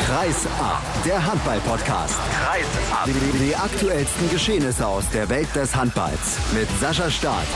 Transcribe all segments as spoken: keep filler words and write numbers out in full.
Kreis ab, der Handball-Podcast. Kreis ab. Die, die aktuellsten Geschehnisse aus der Welt des Handballs mit Sascha Staat.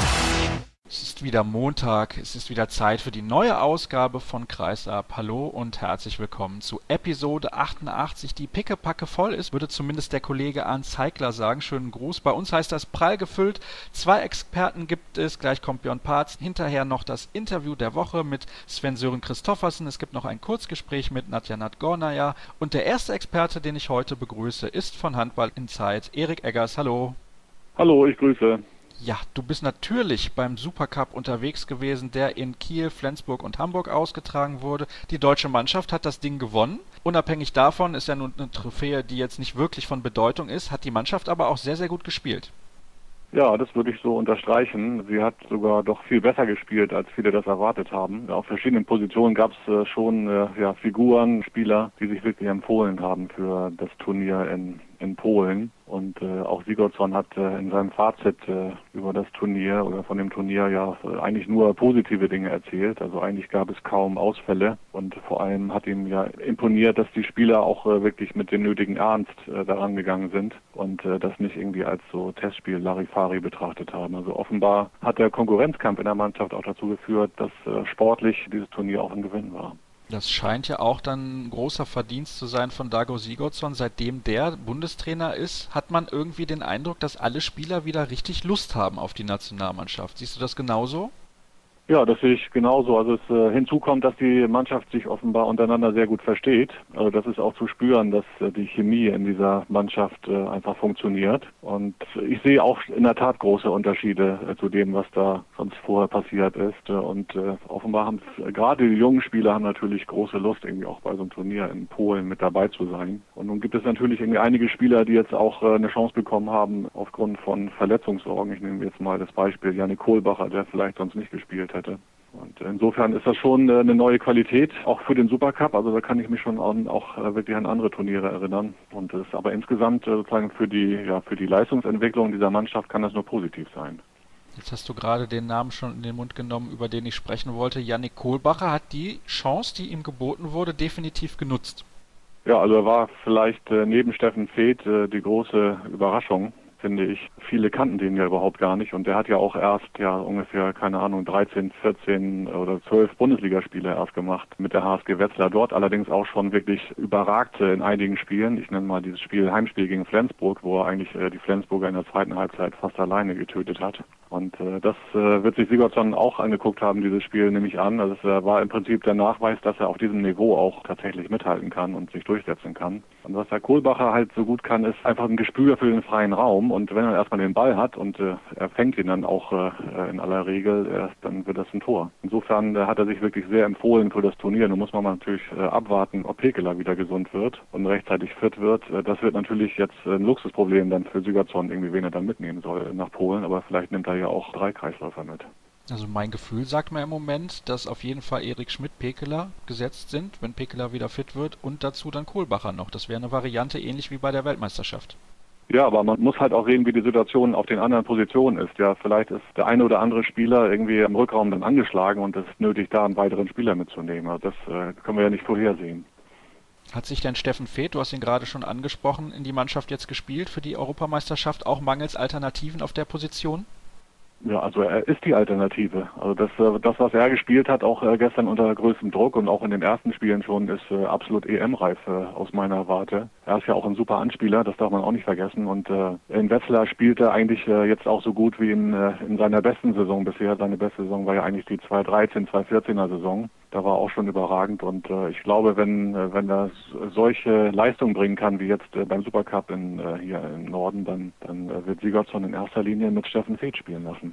Es ist wieder Montag, es ist wieder Zeit für die neue Ausgabe von Kreis ab. Hallo und herzlich willkommen zu Episode achtundachtzig, die pickepacke voll ist, würde zumindest der Kollege Arndt Zeigler sagen. Schönen Gruß. Bei uns heißt das prall gefüllt. Zwei Experten gibt es, gleich kommt Björn Parz. Hinterher noch das Interview der Woche mit Sven-Sören Christoffersen. Es gibt noch ein Kurzgespräch mit Nadja Nadgornaja. Und der erste Experte, den ich heute begrüße, ist von Handball in Zeit, Erik Eggers. Hallo. Hallo, ich grüße. Ja, du bist natürlich beim Supercup unterwegs gewesen, der in Kiel, Flensburg und Hamburg ausgetragen wurde. Die deutsche Mannschaft hat das Ding gewonnen. Unabhängig davon ist ja nun eine Trophäe, die jetzt nicht wirklich von Bedeutung ist, hat die Mannschaft aber auch sehr, sehr gut gespielt. Ja, das würde ich so unterstreichen. Sie hat sogar doch viel besser gespielt, als viele das erwartet haben. Auf verschiedenen Positionen gab es äh, schon äh, ja, Figuren, Spieler, die sich wirklich empfohlen haben für das Turnier in, in Polen. Und äh, auch Sigurdsson hat äh, in seinem Fazit äh, über das Turnier oder von dem Turnier ja äh, eigentlich nur positive Dinge erzählt. Also eigentlich gab es kaum Ausfälle und vor allem hat ihm ja imponiert, dass die Spieler auch äh, wirklich mit dem nötigen Ernst äh, daran gegangen sind und äh, das nicht irgendwie als so Testspiel Larifari betrachtet haben. Also offenbar hat der Konkurrenzkampf in der Mannschaft auch dazu geführt, dass äh, sportlich dieses Turnier auch ein Gewinn war. Das scheint ja auch dann ein großer Verdienst zu sein von Dago Sigurdsson. Seitdem der Bundestrainer ist, hat man irgendwie den Eindruck, dass alle Spieler wieder richtig Lust haben auf die Nationalmannschaft. Siehst du das genauso? Ja, das sehe ich genauso. Also es äh, hinzu kommt, dass die Mannschaft sich offenbar untereinander sehr gut versteht. Also das ist auch zu spüren, dass äh, die Chemie in dieser Mannschaft äh, einfach funktioniert. Und ich sehe auch in der Tat große Unterschiede äh, zu dem, was da sonst vorher passiert ist. Und äh, offenbar haben äh, gerade die jungen Spieler haben natürlich große Lust, irgendwie auch bei so einem Turnier in Polen mit dabei zu sein. Und nun gibt es natürlich irgendwie einige Spieler, die jetzt auch äh, eine Chance bekommen haben aufgrund von Verletzungssorgen. Ich nehme jetzt mal das Beispiel Jannik Kohlbacher, der vielleicht sonst nicht gespielt hätte. Und insofern ist das schon eine neue Qualität, auch für den Supercup. Also da kann ich mich schon an, auch wirklich an andere Turniere erinnern. Und das ist aber insgesamt sozusagen für die, ja, für die Leistungsentwicklung dieser Mannschaft kann das nur positiv sein. Jetzt hast du gerade den Namen schon in den Mund genommen, über den ich sprechen wollte. Jannik Kohlbacher hat die Chance, die ihm geboten wurde, definitiv genutzt. Ja, also er war vielleicht äh, neben Steffen Feeth äh, die große Überraschung, finde ich. Viele kannten den ja überhaupt gar nicht und der hat ja auch erst ja ungefähr, keine Ahnung, dreizehn, vierzehn oder zwölf Bundesligaspiele erst gemacht mit der H S G Wetzlar. Dort allerdings auch schon wirklich überragte in einigen Spielen. Ich nenne mal dieses Spiel, Heimspiel gegen Flensburg, wo er eigentlich äh, die Flensburger in der zweiten Halbzeit fast alleine getötet hat. Und äh, das äh, wird sich Sigurdsson auch angeguckt haben, dieses Spiel, nehme ich an. Also es äh, war im Prinzip der Nachweis, dass er auf diesem Niveau auch tatsächlich mithalten kann und sich durchsetzen kann. Und was der Kohlbacher halt so gut kann, ist einfach ein Gespür für den freien Raum. Und wenn er erstmal den Ball hat und äh, er fängt ihn dann auch äh, in aller Regel, äh, dann wird das ein Tor. Insofern äh, hat er sich wirklich sehr empfohlen für das Turnier. Nun muss man natürlich äh, abwarten, ob Pekeler wieder gesund wird und rechtzeitig fit wird. Äh, das wird natürlich jetzt ein Luxusproblem dann für Sigurdsson, irgendwie wen er dann mitnehmen soll nach Polen. Aber vielleicht nimmt er ja auch drei Kreisläufer mit. Also mein Gefühl sagt mir im Moment, dass auf jeden Fall Erik Schmidt, Pekeler gesetzt sind, wenn Pekeler wieder fit wird und dazu dann Kohlbacher noch. Das wäre eine Variante ähnlich wie bei der Weltmeisterschaft. Ja, aber man muss halt auch sehen, wie die Situation auf den anderen Positionen ist. Ja, vielleicht ist der eine oder andere Spieler irgendwie im Rückraum dann angeschlagen und es ist nötig, da einen weiteren Spieler mitzunehmen. Also das äh, können wir ja nicht vorhersehen. Hat sich denn Steffen Feeth, du hast ihn gerade schon angesprochen, in die Mannschaft jetzt gespielt für die Europameisterschaft, auch mangels Alternativen auf der Position? Ja, also er ist die Alternative. Also das, das was er gespielt hat, auch gestern unter größtem Druck und auch in den ersten Spielen schon, ist absolut E M-reif aus meiner Warte. Er ist ja auch ein super Anspieler, das darf man auch nicht vergessen. Und in Wetzlar spielt er eigentlich jetzt auch so gut wie in, in seiner besten Saison bisher. Seine beste Saison war ja eigentlich die zweitausenddreizehn, zweitausendvierzehner Saison. Da war auch schon überragend und äh, ich glaube, wenn äh, wenn er solche Leistungen bringen kann wie jetzt äh, beim Supercup in, äh, hier im Norden, dann dann äh, wird Sigurdsson in erster Linie mit Steffen Feeth spielen lassen.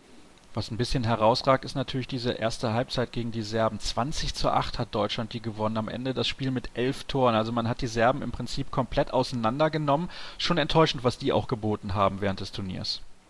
Was ein bisschen herausragt, ist natürlich diese erste Halbzeit gegen die Serben. zwanzig zu acht hat Deutschland die gewonnen. Am Ende das Spiel mit elf Toren. Also man hat die Serben im Prinzip komplett auseinandergenommen. Schon enttäuschend, was die auch geboten haben während des Turniers.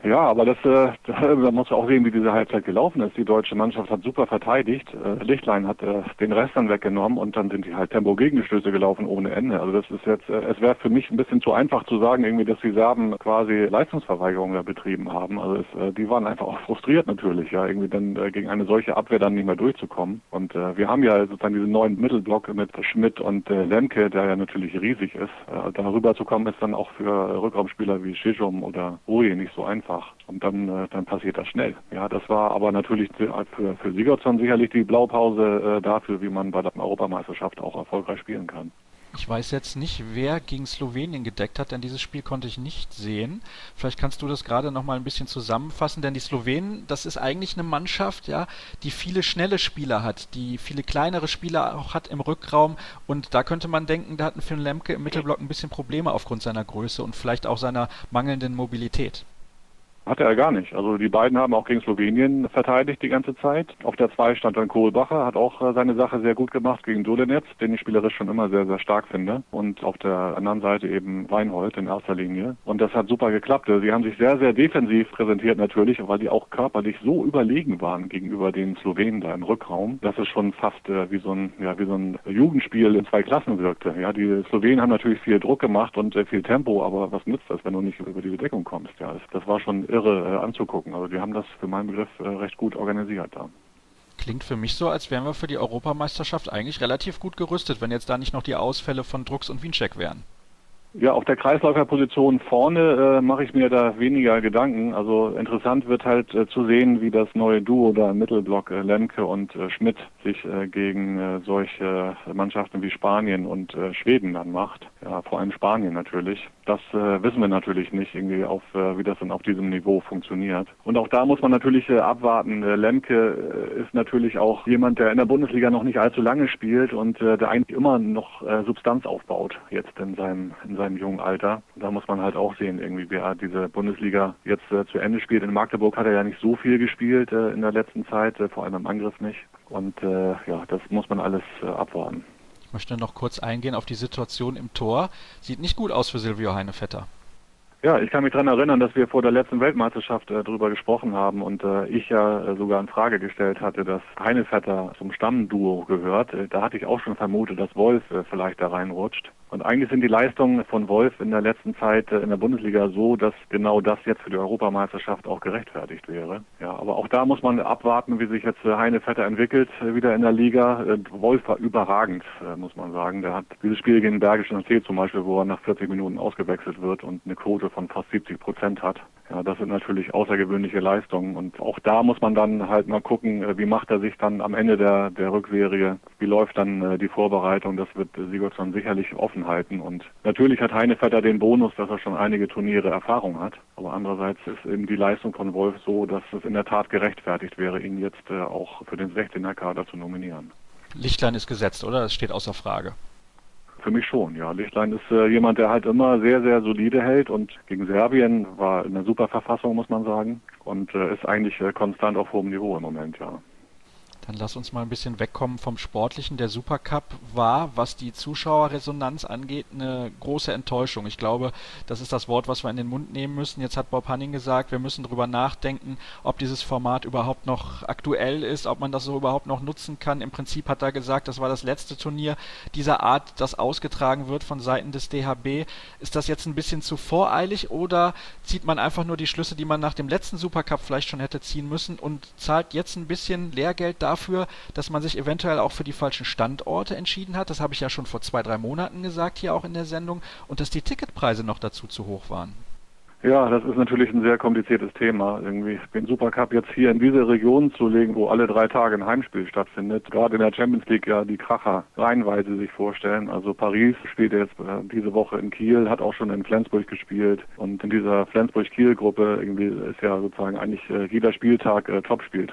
Ja, aber das, äh, da muss man auch sehen, wie diese Halbzeit gelaufen ist. Die deutsche Mannschaft hat super verteidigt. Äh, Lichtlein hat äh, den Rest dann weggenommen und dann sind die halt Tempo-Gegenstöße gelaufen ohne Ende. Also das ist jetzt, äh, es wäre für mich ein bisschen zu einfach zu sagen, irgendwie, dass die Serben quasi Leistungsverweigerung da betrieben haben. Also es, äh, die waren einfach auch frustriert natürlich, ja, irgendwie dann äh, gegen eine solche Abwehr dann nicht mehr durchzukommen. Und äh, wir haben ja sozusagen diesen neuen Mittelblock mit Schmidt und äh, Lemke, der ja natürlich riesig ist. Äh, darüber zu kommen ist dann auch für Rückraumspieler wie Schischum oder Uri nicht so einfach. Und dann, äh, dann passiert das schnell. Ja, das war aber natürlich für, für Sigurdsson sicherlich die Blaupause äh, dafür, wie man bei der Europameisterschaft auch erfolgreich spielen kann. Ich weiß jetzt nicht, wer gegen Slowenien gedeckt hat, denn dieses Spiel konnte ich nicht sehen. Vielleicht kannst du das gerade noch mal ein bisschen zusammenfassen, denn die Slowenen, das ist eigentlich eine Mannschaft, ja, die viele schnelle Spieler hat, die viele kleinere Spieler auch hat im Rückraum, und da könnte man denken, da hat ein Finn Lemke im Mittelblock ein bisschen Probleme aufgrund seiner Größe und vielleicht auch seiner mangelnden Mobilität. Hatte er gar nicht. Also die beiden haben auch gegen Slowenien verteidigt die ganze Zeit. Auf der zwei stand dann Kohlbacher, hat auch äh, seine Sache sehr gut gemacht gegen Dolenetz, den ich spielerisch schon immer sehr, sehr stark finde. Und auf der anderen Seite eben Weinhold in erster Linie. Und das hat super geklappt. Sie haben sich sehr, sehr defensiv präsentiert natürlich, weil die auch körperlich so überlegen waren gegenüber den Slowenen da im Rückraum, dass es schon fast äh, wie so ein, ja, wie so ein Jugendspiel in zwei Klassen wirkte. Ja, die Slowenen haben natürlich viel Druck gemacht und äh, viel Tempo, aber was nützt das, wenn du nicht über diese Deckung kommst? Ja, das, das war schon irre äh, anzugucken. Also die haben das für meinen Begriff äh, recht gut organisiert da. Klingt für mich so, als wären wir für die Europameisterschaft eigentlich relativ gut gerüstet, wenn jetzt da nicht noch die Ausfälle von Drucks und Wiencheck wären. Ja, auf der Kreisläuferposition vorne äh, mache ich mir da weniger Gedanken. Also interessant wird halt äh, zu sehen, wie das neue Duo da im Mittelblock äh, Lemke und äh, Schmidt sich äh, gegen äh, solche Mannschaften wie Spanien und äh, Schweden dann macht. Ja, vor allem Spanien natürlich. Das äh, wissen wir natürlich nicht, irgendwie auf äh, wie das dann auf diesem Niveau funktioniert. Und auch da muss man natürlich äh, abwarten. Äh, Lemke äh, ist natürlich auch jemand, der in der Bundesliga noch nicht allzu lange spielt und äh, der eigentlich immer noch äh, Substanz aufbaut jetzt in seinem in seinem jungen Alter. Da muss man halt auch sehen, irgendwie, wie er diese Bundesliga jetzt äh, zu Ende spielt. In Magdeburg hat er ja nicht so viel gespielt äh, in der letzten Zeit, äh, vor allem im Angriff nicht. Und äh, ja, das muss man alles äh, abwarten. Ich möchte noch kurz eingehen auf die Situation im Tor. Sieht nicht gut aus für Silvio Heinevetter. Ja, ich kann mich daran erinnern, dass wir vor der letzten Weltmeisterschaft äh, darüber gesprochen haben und äh, ich ja äh, sogar in Frage gestellt hatte, dass Heinevetter zum Stammduo gehört. Äh, da hatte ich auch schon vermutet, dass Wolf äh, vielleicht da reinrutscht. Und eigentlich sind die Leistungen von Wolf in der letzten Zeit äh, in der Bundesliga so, dass genau das jetzt für die Europameisterschaft auch gerechtfertigt wäre. Ja, aber auch da muss man abwarten, wie sich jetzt äh, Heinevetter entwickelt äh, wieder in der Liga. Äh, Wolf war überragend, äh, muss man sagen. Der hat dieses Spiel gegen Bergischen See zum Beispiel, wo er nach vierzig Minuten ausgewechselt wird und eine Quote von fast siebzig Prozent hat. Ja, das sind natürlich außergewöhnliche Leistungen und auch da muss man dann halt mal gucken, wie macht er sich dann am Ende der, der Rückserie, wie läuft dann äh, die Vorbereitung, das wird äh, Sigurdsson sicherlich offen halten und natürlich hat Heinevetter den Bonus, dass er schon einige Turniere Erfahrung hat, aber andererseits ist eben die Leistung von Wolf so, dass es in der Tat gerechtfertigt wäre, ihn jetzt äh, auch für den sechzehner Kader zu nominieren. Lichtlein ist gesetzt, oder? Das steht außer Frage. Für mich schon, ja. Lichtlein ist äh, jemand, der halt immer sehr, sehr solide hält und gegen Serbien war in einer super Verfassung, muss man sagen, und äh, ist eigentlich äh, konstant auf hohem Niveau im Moment, ja. Dann lass uns mal ein bisschen wegkommen vom Sportlichen. Der Supercup war, was die Zuschauerresonanz angeht, eine große Enttäuschung. Ich glaube, das ist das Wort, was wir in den Mund nehmen müssen. Jetzt hat Bob Hanning gesagt, wir müssen drüber nachdenken, ob dieses Format überhaupt noch aktuell ist, ob man das so überhaupt noch nutzen kann. Im Prinzip hat er gesagt, das war das letzte Turnier dieser Art, das ausgetragen wird von Seiten des D H B. Ist das jetzt ein bisschen zu voreilig oder zieht man einfach nur die Schlüsse, die man nach dem letzten Supercup vielleicht schon hätte ziehen müssen und zahlt jetzt ein bisschen Lehrgeld dafür, dafür, dass man sich eventuell auch für die falschen Standorte entschieden hat. Das habe ich ja schon vor zwei, drei Monaten gesagt, hier auch in der Sendung. Und dass die Ticketpreise noch dazu zu hoch waren. Ja, das ist natürlich ein sehr kompliziertes Thema, irgendwie den Supercup jetzt hier in diese Region zu legen, wo alle drei Tage ein Heimspiel stattfindet. Gerade in der Champions League ja die Kracher reihenweise sich vorstellen. Also Paris spielt jetzt äh, diese Woche in Kiel, hat auch schon in Flensburg gespielt. Und in dieser Flensburg-Kiel-Gruppe irgendwie ist ja sozusagen eigentlich äh, jeder Spieltag äh, Top-Spieltag.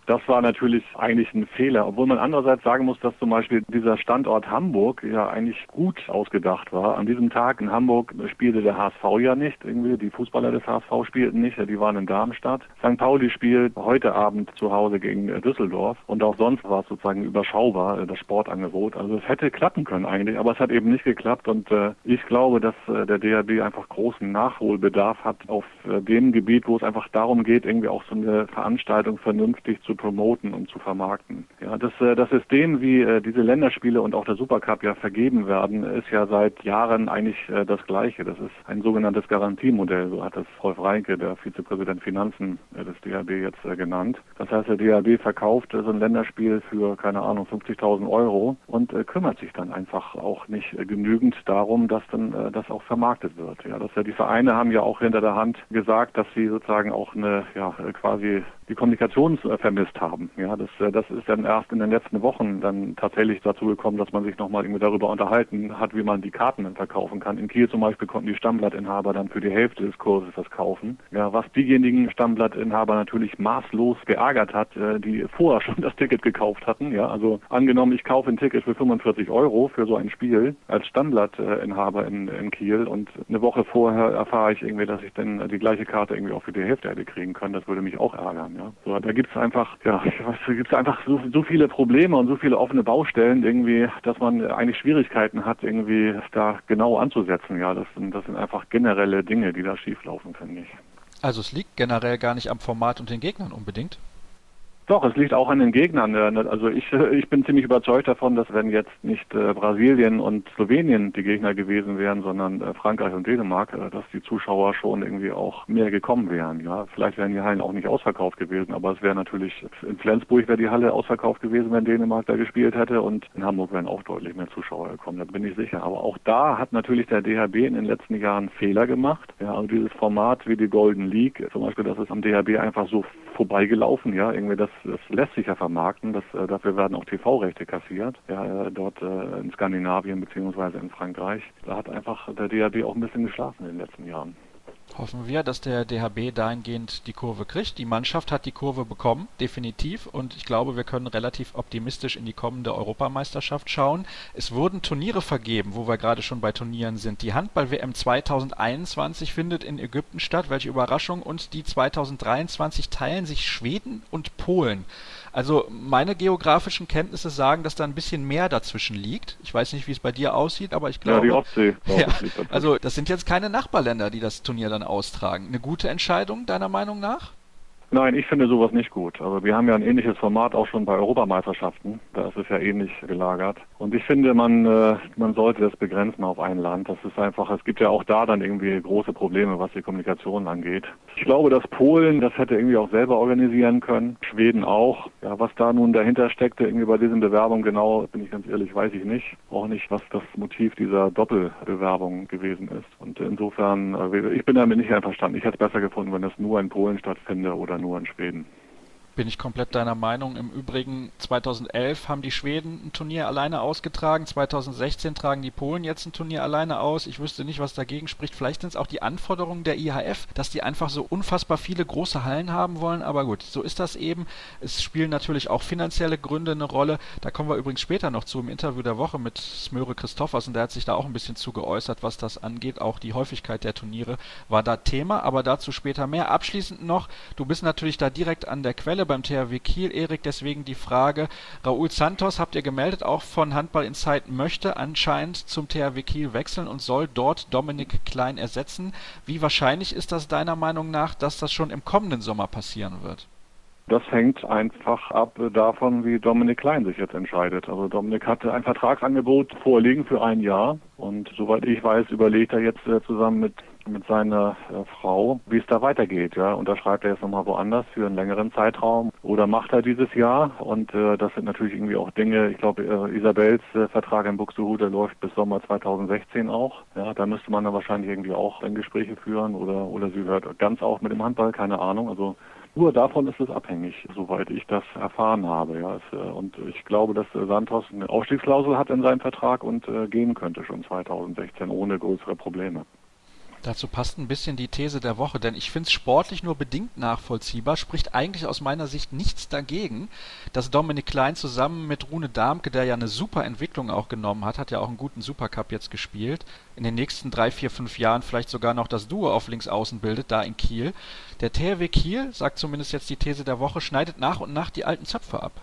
das war natürlich eigentlich ein Fehler, obwohl man andererseits sagen muss, dass zum Beispiel dieser Standort Hamburg ja eigentlich gut ausgedacht war. An diesem Tag in Hamburg spielte der H S V ja nicht, irgendwie die Fußballer des H S V spielten nicht, die waren in Darmstadt. Sankt Pauli spielt heute Abend zu Hause gegen Düsseldorf und auch sonst war es sozusagen überschaubar, das Sportangebot. Also es hätte klappen können eigentlich, aber es hat eben nicht geklappt und äh, ich glaube, dass äh, der D H B einfach großen Nachholbedarf hat auf äh, dem Gebiet, wo es einfach darum geht, irgendwie auch so eine Veranstaltung vernünftig zu promoten und zu vermarkten. Ja, das, äh, das System, wie äh, diese Länderspiele und auch der Supercup ja vergeben werden, ist ja seit Jahren eigentlich äh, das Gleiche. Das ist ein sogenanntes Garantiemodell, so hat das Rolf Reinke, der Vizepräsident Finanzen äh, des D H B, jetzt äh, genannt. Das heißt, der D H B verkauft äh, so ein Länderspiel für, keine Ahnung, fünfzigtausend Euro und äh, kümmert sich dann einfach auch nicht äh, genügend darum, dass dann äh, das auch vermarktet wird. Ja, das ja die Vereine haben ja auch hinter der Hand gesagt, dass sie sozusagen auch eine ja quasi die Kommunikation äh, vermisst haben. Ja, das äh, das ist dann erst in den letzten Wochen dann tatsächlich dazu gekommen, dass man sich nochmal irgendwie darüber unterhalten hat, wie man die Karten dann verkaufen kann. In Kiel zum Beispiel konnten die Stammblattinhaber dann für die Hälfte des Kurses das kaufen. Ja, was diejenigen Stammblattinhaber natürlich maßlos geärgert hat, äh, die vorher schon das Ticket gekauft hatten. Ja, also angenommen, ich kaufe ein Ticket für fünfundvierzig Euro für so ein Spiel als Stammblattinhaber in, in Kiel und eine Woche vorher erfahre ich irgendwie, dass ich dann die gleiche Karte irgendwie auch für die Hälfte hätte kriegen können. Das würde mich auch ärgern. Ja, so, da gibt es einfach, ja, ich weiß, da gibt es einfach so, so viele Probleme und so viele offene Baustellen irgendwie, dass man eigentlich Schwierigkeiten hat, irgendwie da genau anzusetzen. Ja, das sind, das sind einfach generelle Dinge, die da schieflaufen, finde ich. Also es liegt generell gar nicht am Format und den Gegnern unbedingt? Doch, es liegt auch an den Gegnern. Also ich, ich bin ziemlich überzeugt davon, dass wenn jetzt nicht äh, Brasilien und Slowenien die Gegner gewesen wären, sondern äh, Frankreich und Dänemark, äh, dass die Zuschauer schon irgendwie auch mehr gekommen wären. Ja, vielleicht wären die Hallen auch nicht ausverkauft gewesen, aber es wäre natürlich, in Flensburg wäre die Halle ausverkauft gewesen, wenn Dänemark da gespielt hätte und in Hamburg wären auch deutlich mehr Zuschauer gekommen, da bin ich sicher. Aber auch da hat natürlich der D H B in den letzten Jahren Fehler gemacht. Ja, also dieses Format wie die Golden League, zum Beispiel, das ist am D H B einfach so vorbeigelaufen, ja, irgendwie das, das lässt sich ja vermarkten, das, äh, dafür werden auch T V-Rechte kassiert, ja, äh, dort äh, in Skandinavien beziehungsweise in Frankreich. Da hat einfach der D H B auch ein bisschen geschlafen in den letzten Jahren. Hoffen wir, dass der D H B dahingehend die Kurve kriegt. Die Mannschaft hat die Kurve bekommen, definitiv. Und ich glaube, wir können relativ optimistisch in die kommende Europameisterschaft schauen. Es wurden Turniere vergeben, wo wir gerade schon bei Turnieren sind. Die Handball-W M zweitausendeinundzwanzig findet in Ägypten statt. Welche Überraschung. Und die zweitausenddreiundzwanzig teilen sich Schweden und Polen. Also meine geografischen Kenntnisse sagen, dass da ein bisschen mehr dazwischen liegt. Ich weiß nicht, wie es bei dir aussieht, aber ich glaube... Ja, die Ostsee. Ja, also das sind jetzt keine Nachbarländer, die das Turnier dann austragen. Eine gute Entscheidung, deiner Meinung nach? Nein, ich finde sowas nicht gut. Also wir haben ja ein ähnliches Format auch schon bei Europameisterschaften. Da ist es ja ähnlich gelagert. Und ich finde, man äh, man sollte das begrenzen auf ein Land. Das ist einfach, es gibt ja auch da dann irgendwie große Probleme, was die Kommunikation angeht. Ich glaube, dass Polen das hätte irgendwie auch selber organisieren können. Schweden auch. Ja, was da nun dahinter steckte, irgendwie bei diesen Bewerbungen genau, bin ich ganz ehrlich, weiß ich nicht. Auch nicht, was das Motiv dieser Doppelbewerbung gewesen ist. Und insofern, äh, ich bin damit nicht einverstanden. Ich hätte es besser gefunden, wenn es nur in Polen stattfände oder nur in Schweden. Bin ich komplett deiner Meinung. Im Übrigen, zweitausendelf haben die Schweden ein Turnier alleine ausgetragen, zweitausendsechzehn tragen die Polen jetzt ein Turnier alleine aus. Ich wüsste nicht, was dagegen spricht. Vielleicht sind es auch die Anforderungen der I H F, dass die einfach so unfassbar viele große Hallen haben wollen. Aber gut, so ist das eben. Es spielen natürlich auch finanzielle Gründe eine Rolle. Da kommen wir übrigens später noch zu im Interview der Woche mit Smöre Christoffersen. Der hat sich da auch ein bisschen zu geäußert, was das angeht. Auch die Häufigkeit der Turniere war da Thema, aber dazu später mehr. Abschließend noch, du bist natürlich da direkt an der Quelle beim T H W Kiel, Erik, deswegen die Frage, Raúl Santos, habt ihr gemeldet, auch von Handball Insight, möchte anscheinend zum T H W Kiel wechseln und soll dort Dominik Klein ersetzen. Wie wahrscheinlich ist das deiner Meinung nach, dass das schon im kommenden Sommer passieren wird? Das hängt einfach ab davon, wie Dominik Klein sich jetzt entscheidet. Also Dominik hatte ein Vertragsangebot vorliegen für ein Jahr und soweit ich weiß, überlegt er jetzt äh, zusammen mit mit seiner äh, Frau, wie es da weitergeht. Ja, unterschreibt er jetzt nochmal woanders für einen längeren Zeitraum oder macht er dieses Jahr? Und äh, das sind natürlich irgendwie auch Dinge, ich glaube, äh, Isabels äh, Vertrag in Buxtehude läuft bis Sommer zweitausendsechzehn auch. Ja, da müsste man dann wahrscheinlich irgendwie auch in Gespräche führen oder oder sie hört ganz auf mit dem Handball, keine Ahnung. Also nur davon ist es abhängig, soweit ich das erfahren habe. Ja, es, äh, und ich glaube, dass äh, Santos eine Ausstiegsklausel hat in seinem Vertrag und äh, gehen könnte schon zweitausendsechzehn ohne größere Probleme. Dazu passt ein bisschen die These der Woche, denn ich finde es sportlich nur bedingt nachvollziehbar, spricht eigentlich aus meiner Sicht nichts dagegen, dass Dominik Klein zusammen mit Rune Darmke, der ja eine super Entwicklung auch genommen hat, hat ja auch einen guten Supercup jetzt gespielt, in den nächsten drei, vier, fünf Jahren vielleicht sogar noch das Duo auf Linksaußen bildet, da in Kiel. Der T H W Kiel, sagt zumindest jetzt die These der Woche, schneidet nach und nach die alten Zöpfe ab.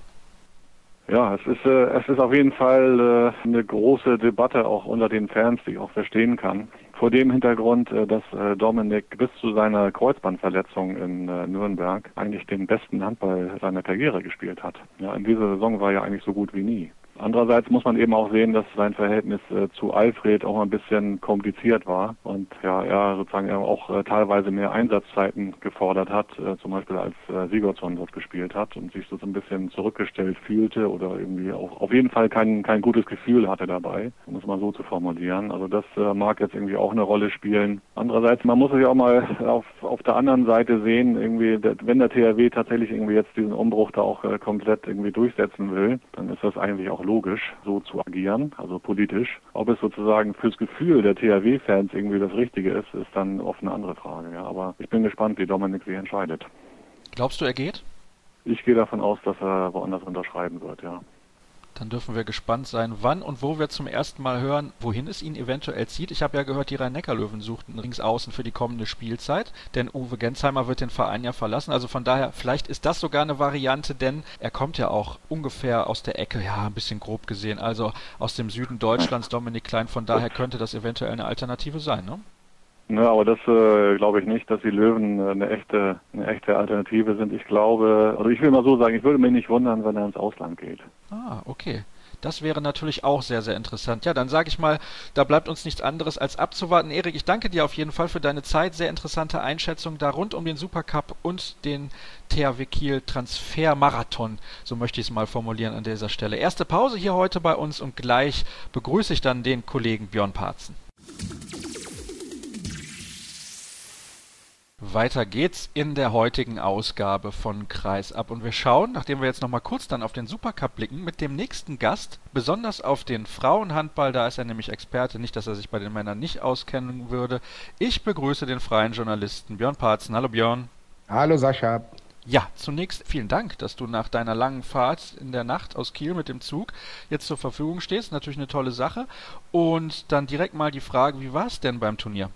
Ja, es ist, äh, es ist auf jeden Fall äh, eine große Debatte auch unter den Fans, die ich auch verstehen kann. Vor dem Hintergrund, äh, dass äh, Dominik bis zu seiner Kreuzbandverletzung in äh, Nürnberg eigentlich den besten Handball seiner Karriere gespielt hat. Ja, in dieser Saison war er eigentlich so gut wie nie. Andererseits muss man eben auch sehen, dass sein Verhältnis äh, zu Alfred auch ein bisschen kompliziert war und ja, er sozusagen er auch äh, teilweise mehr Einsatzzeiten gefordert hat, äh, zum Beispiel als äh, Sigurdsson dort gespielt hat und sich so ein bisschen zurückgestellt fühlte oder irgendwie auch auf jeden Fall kein kein gutes Gefühl hatte dabei, um es mal so zu formulieren. Also das äh, mag jetzt irgendwie auch eine Rolle spielen. Andererseits, man muss es ja auch mal auf auf der anderen Seite sehen, irgendwie, wenn der T H W tatsächlich irgendwie jetzt diesen Umbruch da auch äh, komplett irgendwie durchsetzen will, dann ist das eigentlich auch logisch, so zu agieren, also politisch. Ob es sozusagen fürs Gefühl der T H W-Fans irgendwie das Richtige ist, ist dann oft eine andere Frage. Ja. Aber ich bin gespannt, wie Dominik sich entscheidet. Glaubst du, er geht? Ich gehe davon aus, dass er woanders unterschreiben wird, ja. Dann dürfen wir gespannt sein, wann und wo wir zum ersten Mal hören, wohin es ihn eventuell zieht. Ich habe ja gehört, die Rhein-Neckar-Löwen suchten Linksaußen für die kommende Spielzeit, denn Uwe Gensheimer wird den Verein ja verlassen. Also von daher, vielleicht ist das sogar eine Variante, denn er kommt ja auch ungefähr aus der Ecke, ja, ein bisschen grob gesehen, also aus dem Süden Deutschlands, Dominik Klein. Von daher könnte das eventuell eine Alternative sein, ne? Ja, aber das äh, glaube ich nicht, dass die Löwen äh, eine echte eine echte Alternative sind. Ich glaube, also ich will mal so sagen, ich würde mich nicht wundern, wenn er ins Ausland geht. Ah, okay. Das wäre natürlich auch sehr, sehr interessant. Ja, dann sage ich mal, da bleibt uns nichts anderes als abzuwarten. Erik, ich danke dir auf jeden Fall für deine Zeit. Sehr interessante Einschätzung da rund um den Supercup und den T H W Kiel Transfermarathon. So möchte ich es mal formulieren an dieser Stelle. Erste Pause hier heute bei uns und gleich begrüße ich dann den Kollegen Björn Parzen. Weiter geht's in der heutigen Ausgabe von Kreisab und wir schauen, nachdem wir jetzt nochmal kurz dann auf den Supercup blicken, mit dem nächsten Gast, besonders auf den Frauenhandball, da ist er nämlich Experte, nicht, dass er sich bei den Männern nicht auskennen würde. Ich begrüße den freien Journalisten Björn Parzen. Hallo Björn. Hallo Sascha. Ja, zunächst vielen Dank, dass du nach deiner langen Fahrt in der Nacht aus Kiel mit dem Zug jetzt zur Verfügung stehst. Natürlich eine tolle Sache. Und dann direkt mal die Frage, wie war es denn beim Turnier?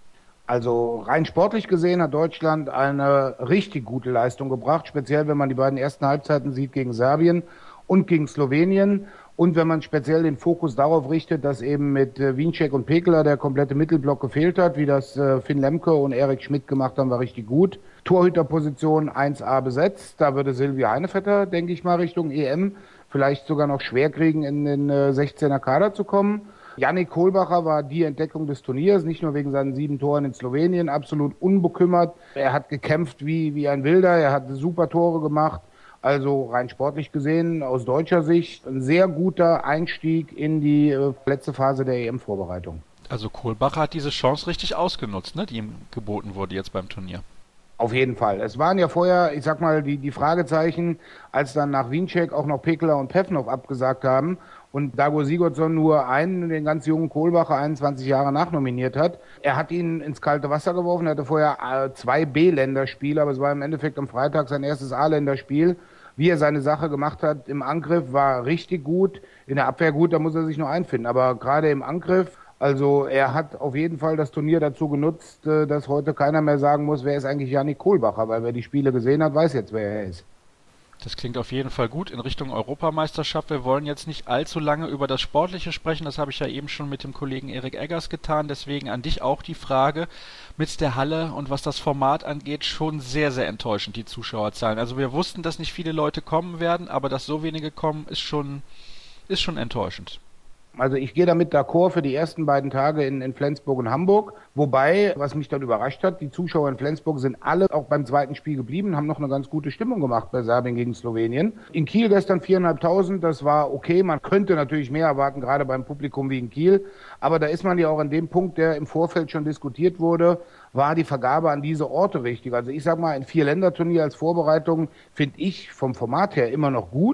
Also rein sportlich gesehen hat Deutschland eine richtig gute Leistung gebracht, speziell wenn man die beiden ersten Halbzeiten sieht gegen Serbien und gegen Slowenien und wenn man speziell den Fokus darauf richtet, dass eben mit äh, Wiencheck und Pekeler der komplette Mittelblock gefehlt hat, wie das äh, Finn Lemke und Erik Schmidt gemacht haben, war richtig gut. Torhüterposition eins a besetzt, da würde Silvia Heinevetter, denke ich mal, Richtung E M vielleicht sogar noch schwer kriegen, in den äh, sechzehner Kader zu kommen. Yannick Kohlbacher war die Entdeckung des Turniers, nicht nur wegen seinen sieben Toren in Slowenien, absolut unbekümmert. Er hat gekämpft wie, wie ein Wilder, er hat super Tore gemacht. Also rein sportlich gesehen, aus deutscher Sicht, ein sehr guter Einstieg in die äh, letzte Phase der E M-Vorbereitung. Also Kohlbacher hat diese Chance richtig ausgenutzt, ne, die ihm geboten wurde jetzt beim Turnier. Auf jeden Fall. Es waren ja vorher, ich sag mal, die, die Fragezeichen, als dann nach Wiencheck auch noch Pekeler und Pevnov abgesagt haben und Dago Sigurdsson nur einen, den ganz jungen Kohlbacher, einundzwanzig Jahre nachnominiert hat. Er hat ihn ins kalte Wasser geworfen, er hatte vorher äh, zwei B-Länderspiele, aber es war im Endeffekt am Freitag sein erstes A-Länderspiel. Wie er seine Sache gemacht hat im Angriff, war richtig gut. In der Abwehr gut, da muss er sich noch einfinden. Aber gerade im Angriff, also er hat auf jeden Fall das Turnier dazu genutzt, dass heute keiner mehr sagen muss, wer ist eigentlich Yannick Kohlbacher, weil wer die Spiele gesehen hat, weiß jetzt, wer er ist. Das klingt auf jeden Fall gut in Richtung Europameisterschaft. Wir wollen jetzt nicht allzu lange über das Sportliche sprechen. Das habe ich ja eben schon mit dem Kollegen Erik Eggers getan. Deswegen an dich auch die Frage mit der Halle und was das Format angeht, schon sehr, sehr enttäuschend, die Zuschauerzahlen. Also wir wussten, dass nicht viele Leute kommen werden, aber dass so wenige kommen, ist schon, ist schon enttäuschend. Also ich gehe damit d'accord für die ersten beiden Tage in, in Flensburg und Hamburg. Wobei, was mich dann überrascht hat, die Zuschauer in Flensburg sind alle auch beim zweiten Spiel geblieben, haben noch eine ganz gute Stimmung gemacht bei Serbien gegen Slowenien. In Kiel gestern viertausendfünfhundert, das war okay. Man könnte natürlich mehr erwarten, gerade beim Publikum wie in Kiel. Aber da ist man ja auch an dem Punkt, der im Vorfeld schon diskutiert wurde, war die Vergabe an diese Orte richtig. Also ich sag mal, ein Vier-Länder-Turnier als Vorbereitung finde ich vom Format her immer noch gut.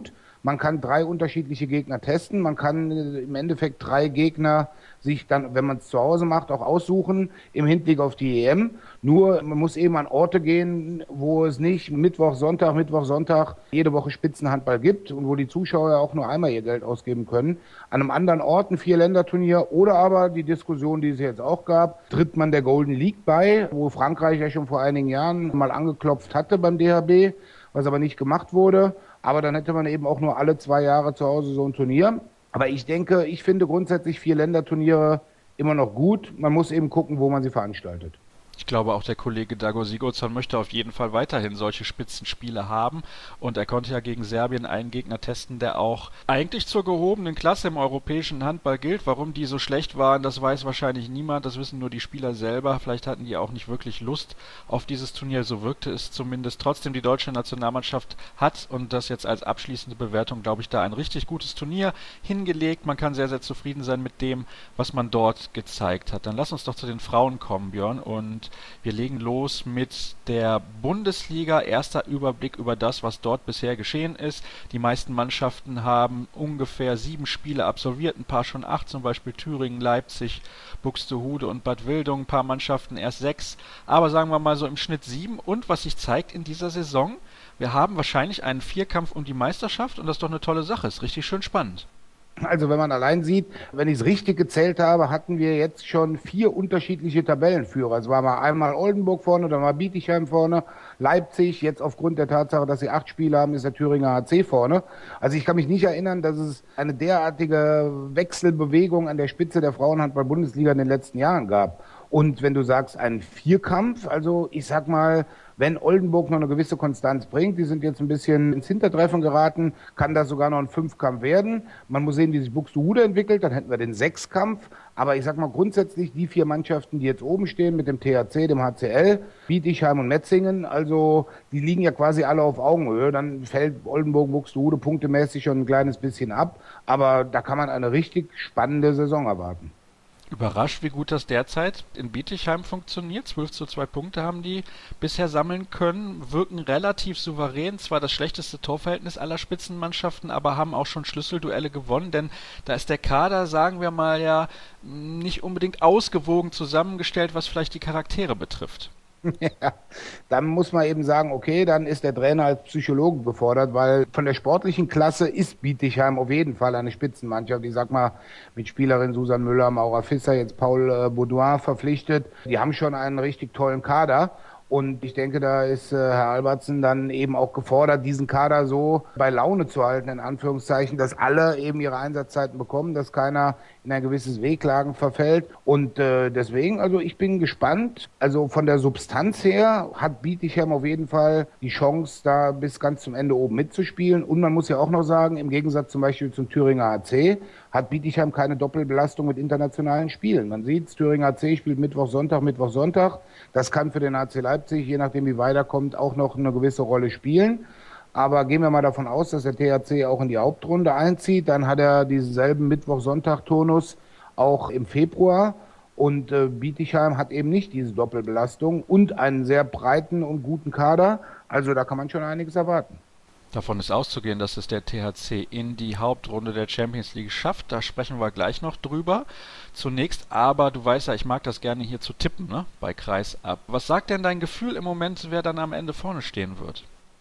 Man kann drei unterschiedliche Gegner testen. Man kann im Endeffekt drei Gegner sich dann, wenn man es zu Hause macht, auch aussuchen im Hinblick auf die E M. Nur man muss eben an Orte gehen, wo es nicht Mittwoch, Sonntag, Mittwoch, Sonntag jede Woche Spitzenhandball gibt und wo die Zuschauer auch nur einmal ihr Geld ausgeben können. An einem anderen Ort ein Vier-Länder-Turnier oder aber die Diskussion, die es jetzt auch gab, tritt man der Golden League bei, wo Frankreich ja schon vor einigen Jahren mal angeklopft hatte beim D H B, was aber nicht gemacht wurde. Aber dann hätte man eben auch nur alle zwei Jahre zu Hause so ein Turnier. Aber ich denke, ich finde grundsätzlich Vier-Länder-Turniere immer noch gut. Man muss eben gucken, wo man sie veranstaltet. Ich glaube, auch der Kollege Dago Sigurdsson möchte auf jeden Fall weiterhin solche Spitzenspiele haben. Und er konnte ja gegen Serbien einen Gegner testen, der auch eigentlich zur gehobenen Klasse im europäischen Handball gilt. Warum die so schlecht waren, das weiß wahrscheinlich niemand. Das wissen nur die Spieler selber. Vielleicht hatten die auch nicht wirklich Lust auf dieses Turnier. So wirkte es zumindest. Trotzdem, die deutsche Nationalmannschaft hat, und das jetzt als abschließende Bewertung, glaube ich, da ein richtig gutes Turnier hingelegt. Man kann sehr, sehr zufrieden sein mit dem, was man dort gezeigt hat. Dann lass uns doch zu den Frauen kommen, Björn. Und wir legen los mit der Bundesliga. Erster Überblick über das, was dort bisher geschehen ist. Die meisten Mannschaften haben ungefähr sieben Spiele absolviert, ein paar schon acht, zum Beispiel Thüringen, Leipzig, Buxtehude und Bad Wildungen. Ein paar Mannschaften erst sechs, aber sagen wir mal so im Schnitt sieben. Und was sich zeigt in dieser Saison, wir haben wahrscheinlich einen Vierkampf um die Meisterschaft und das ist doch eine tolle Sache. Ist richtig schön spannend. Also wenn man allein sieht, wenn ich es richtig gezählt habe, hatten wir jetzt schon vier unterschiedliche Tabellenführer. Es war mal einmal Oldenburg vorne, dann war Bietigheim vorne, Leipzig. Jetzt aufgrund der Tatsache, dass sie acht Spiele haben, ist der Thüringer H C vorne. Also ich kann mich nicht erinnern, dass es eine derartige Wechselbewegung an der Spitze der Frauenhandball-Bundesliga in den letzten Jahren gab. Und wenn du sagst, ein Vierkampf, also ich sag mal, wenn Oldenburg noch eine gewisse Konstanz bringt, die sind jetzt ein bisschen ins Hintertreffen geraten, kann das sogar noch ein Fünfkampf werden. Man muss sehen, wie sich Buxtehude entwickelt, dann hätten wir den Sechskampf. Aber ich sag mal grundsätzlich, die vier Mannschaften, die jetzt oben stehen mit dem T H C, dem H C L, Bietigheim und Metzingen, also die liegen ja quasi alle auf Augenhöhe. Dann fällt Oldenburg, Buxtehude punktemäßig schon ein kleines bisschen ab. Aber da kann man eine richtig spannende Saison erwarten. Überrascht, wie gut das derzeit in Bietigheim funktioniert. zwölf zu zwei Punkte haben die bisher sammeln können, wirken relativ souverän, zwar das schlechteste Torverhältnis aller Spitzenmannschaften, aber haben auch schon Schlüsselduelle gewonnen, denn da ist der Kader, sagen wir mal ja, nicht unbedingt ausgewogen zusammengestellt, was vielleicht die Charaktere betrifft. Ja, dann muss man eben sagen, okay, dann ist der Trainer als Psychologe gefordert, weil von der sportlichen Klasse ist Bietigheim auf jeden Fall eine Spitzenmannschaft. Ich sag mal, mit Spielerin Susan Müller, Maura Fisser, jetzt Paul äh, Baudouin verpflichtet. Die haben schon einen richtig tollen Kader. Und ich denke, da ist äh, Herr Albertsen dann eben auch gefordert, diesen Kader so bei Laune zu halten, in Anführungszeichen, dass alle eben ihre Einsatzzeiten bekommen, dass keiner in ein gewisses Wehklagen verfällt. Und äh, deswegen, also ich bin gespannt. Also von der Substanz her hat Bietigheim auf jeden Fall die Chance, da bis ganz zum Ende oben mitzuspielen. Und man muss ja auch noch sagen, im Gegensatz zum Beispiel zum Thüringer H C, hat Bietigheim keine Doppelbelastung mit internationalen Spielen. Man sieht, Thüringer H C spielt Mittwoch, Sonntag, Mittwoch, Sonntag. Das kann für den H C Leipzig, je nachdem wie weiterkommt, auch noch eine gewisse Rolle spielen. Aber gehen wir mal davon aus, dass der T H C auch in die Hauptrunde einzieht. Dann hat er diesen selben Mittwoch-Sonntag-Turnus auch im Februar. Und äh, Bietigheim hat eben nicht diese Doppelbelastung und einen sehr breiten und guten Kader. Also da kann man schon einiges erwarten. Davon ist auszugehen, dass es der T H C in die Hauptrunde der Champions League schafft. Da sprechen wir gleich noch drüber. Zunächst aber, du weißt ja, ich mag das gerne hier zu tippen, ne? Bei Kreisab. Was sagt denn dein Gefühl im Moment, wer dann am Ende vorne stehen wird?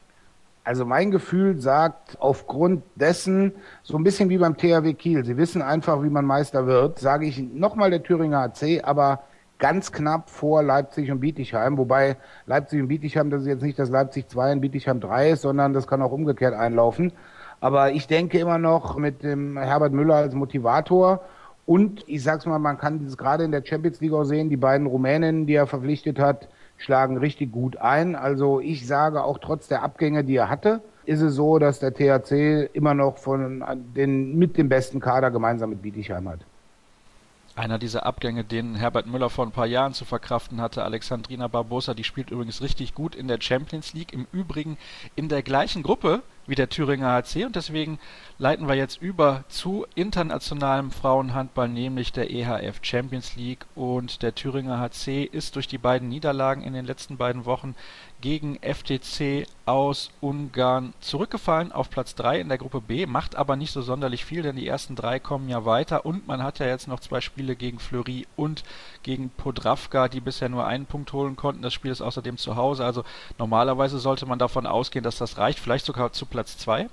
Also mein Gefühl sagt, aufgrund dessen, so ein bisschen wie beim T H W Kiel, sie wissen einfach, wie man Meister wird, sage ich nochmal der Thüringer H C, aber ganz knapp vor Leipzig und Bietigheim, wobei Leipzig und Bietigheim, das ist jetzt nicht, dass Leipzig zwei und Bietigheim drei ist, sondern das kann auch umgekehrt einlaufen. Aber ich denke immer noch mit dem Herbert Müller als Motivator und ich sag's mal, man kann das gerade in der Champions League auch sehen, die beiden Rumäninnen, die er verpflichtet hat, schlagen richtig gut ein. Also ich sage, auch trotz der Abgänge, die er hatte, ist es so, dass der T H C immer noch von den, mit dem besten Kader gemeinsam mit Bietigheim hat. Einer dieser Abgänge, den Herbert Müller vor ein paar Jahren zu verkraften hatte, Alexandrina Barbosa, die spielt übrigens richtig gut in der Champions League. Im Übrigen in der gleichen Gruppe wie der Thüringer H C. Und deswegen leiten wir jetzt über zu internationalem Frauenhandball, nämlich der E H F Champions League. Und der Thüringer H C ist durch die beiden Niederlagen in den letzten beiden Wochen gegen F T C aus Ungarn zurückgefallen auf Platz drei in der Gruppe B, macht aber nicht so sonderlich viel, denn die ersten drei kommen ja weiter und man hat ja jetzt noch zwei Spiele gegen Fleury und gegen Podravka, die bisher nur einen Punkt holen konnten. Das Spiel ist außerdem zu Hause, also normalerweise sollte man davon ausgehen, dass das reicht, vielleicht sogar zu Platz zwei.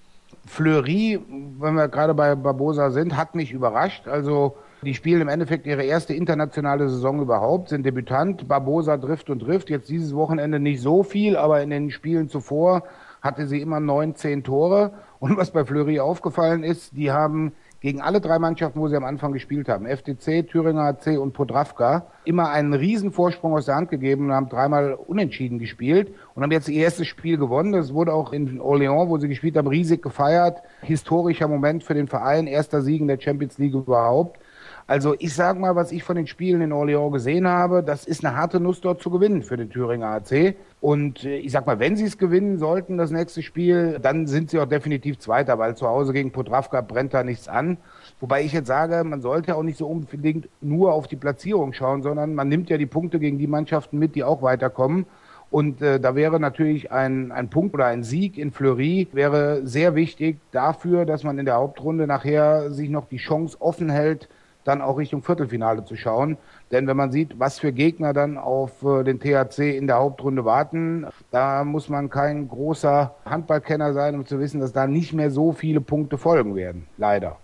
Fleury, wenn wir gerade bei Barbosa sind, hat mich überrascht. Also die spielen im Endeffekt ihre erste internationale Saison überhaupt, sind Debütant. Barbosa trifft und trifft. Jetzt dieses Wochenende nicht so viel, aber in den Spielen zuvor hatte sie immer neun, zehn Tore. Und was bei Fleury aufgefallen ist, die haben gegen alle drei Mannschaften, wo sie am Anfang gespielt haben, F T C, Thüringer H C und Podravka, immer einen riesen Vorsprung aus der Hand gegeben und haben dreimal unentschieden gespielt und haben jetzt ihr erstes Spiel gewonnen. Das wurde auch in Orléans, wo sie gespielt haben, riesig gefeiert. Historischer Moment für den Verein, erster Sieg in der Champions League überhaupt. Also ich sage mal, was ich von den Spielen in Orléans gesehen habe, das ist eine harte Nuss dort zu gewinnen für den Thüringer H C. Und ich sag mal, wenn sie es gewinnen sollten, das nächste Spiel, dann sind sie auch definitiv Zweiter, weil zu Hause gegen Podravka brennt da nichts an. Wobei ich jetzt sage, man sollte auch nicht so unbedingt nur auf die Platzierung schauen, sondern man nimmt ja die Punkte gegen die Mannschaften mit, die auch weiterkommen. Und äh, da wäre natürlich ein, ein Punkt oder ein Sieg in Fleury wäre sehr wichtig dafür, dass man in der Hauptrunde nachher sich noch die Chance offen hält, dann auch Richtung Viertelfinale zu schauen. Denn wenn man sieht, was für Gegner dann auf äh, den T H C in der Hauptrunde warten, da muss man kein großer Handballkenner sein, um zu wissen, dass da nicht mehr so viele Punkte folgen werden. Leider.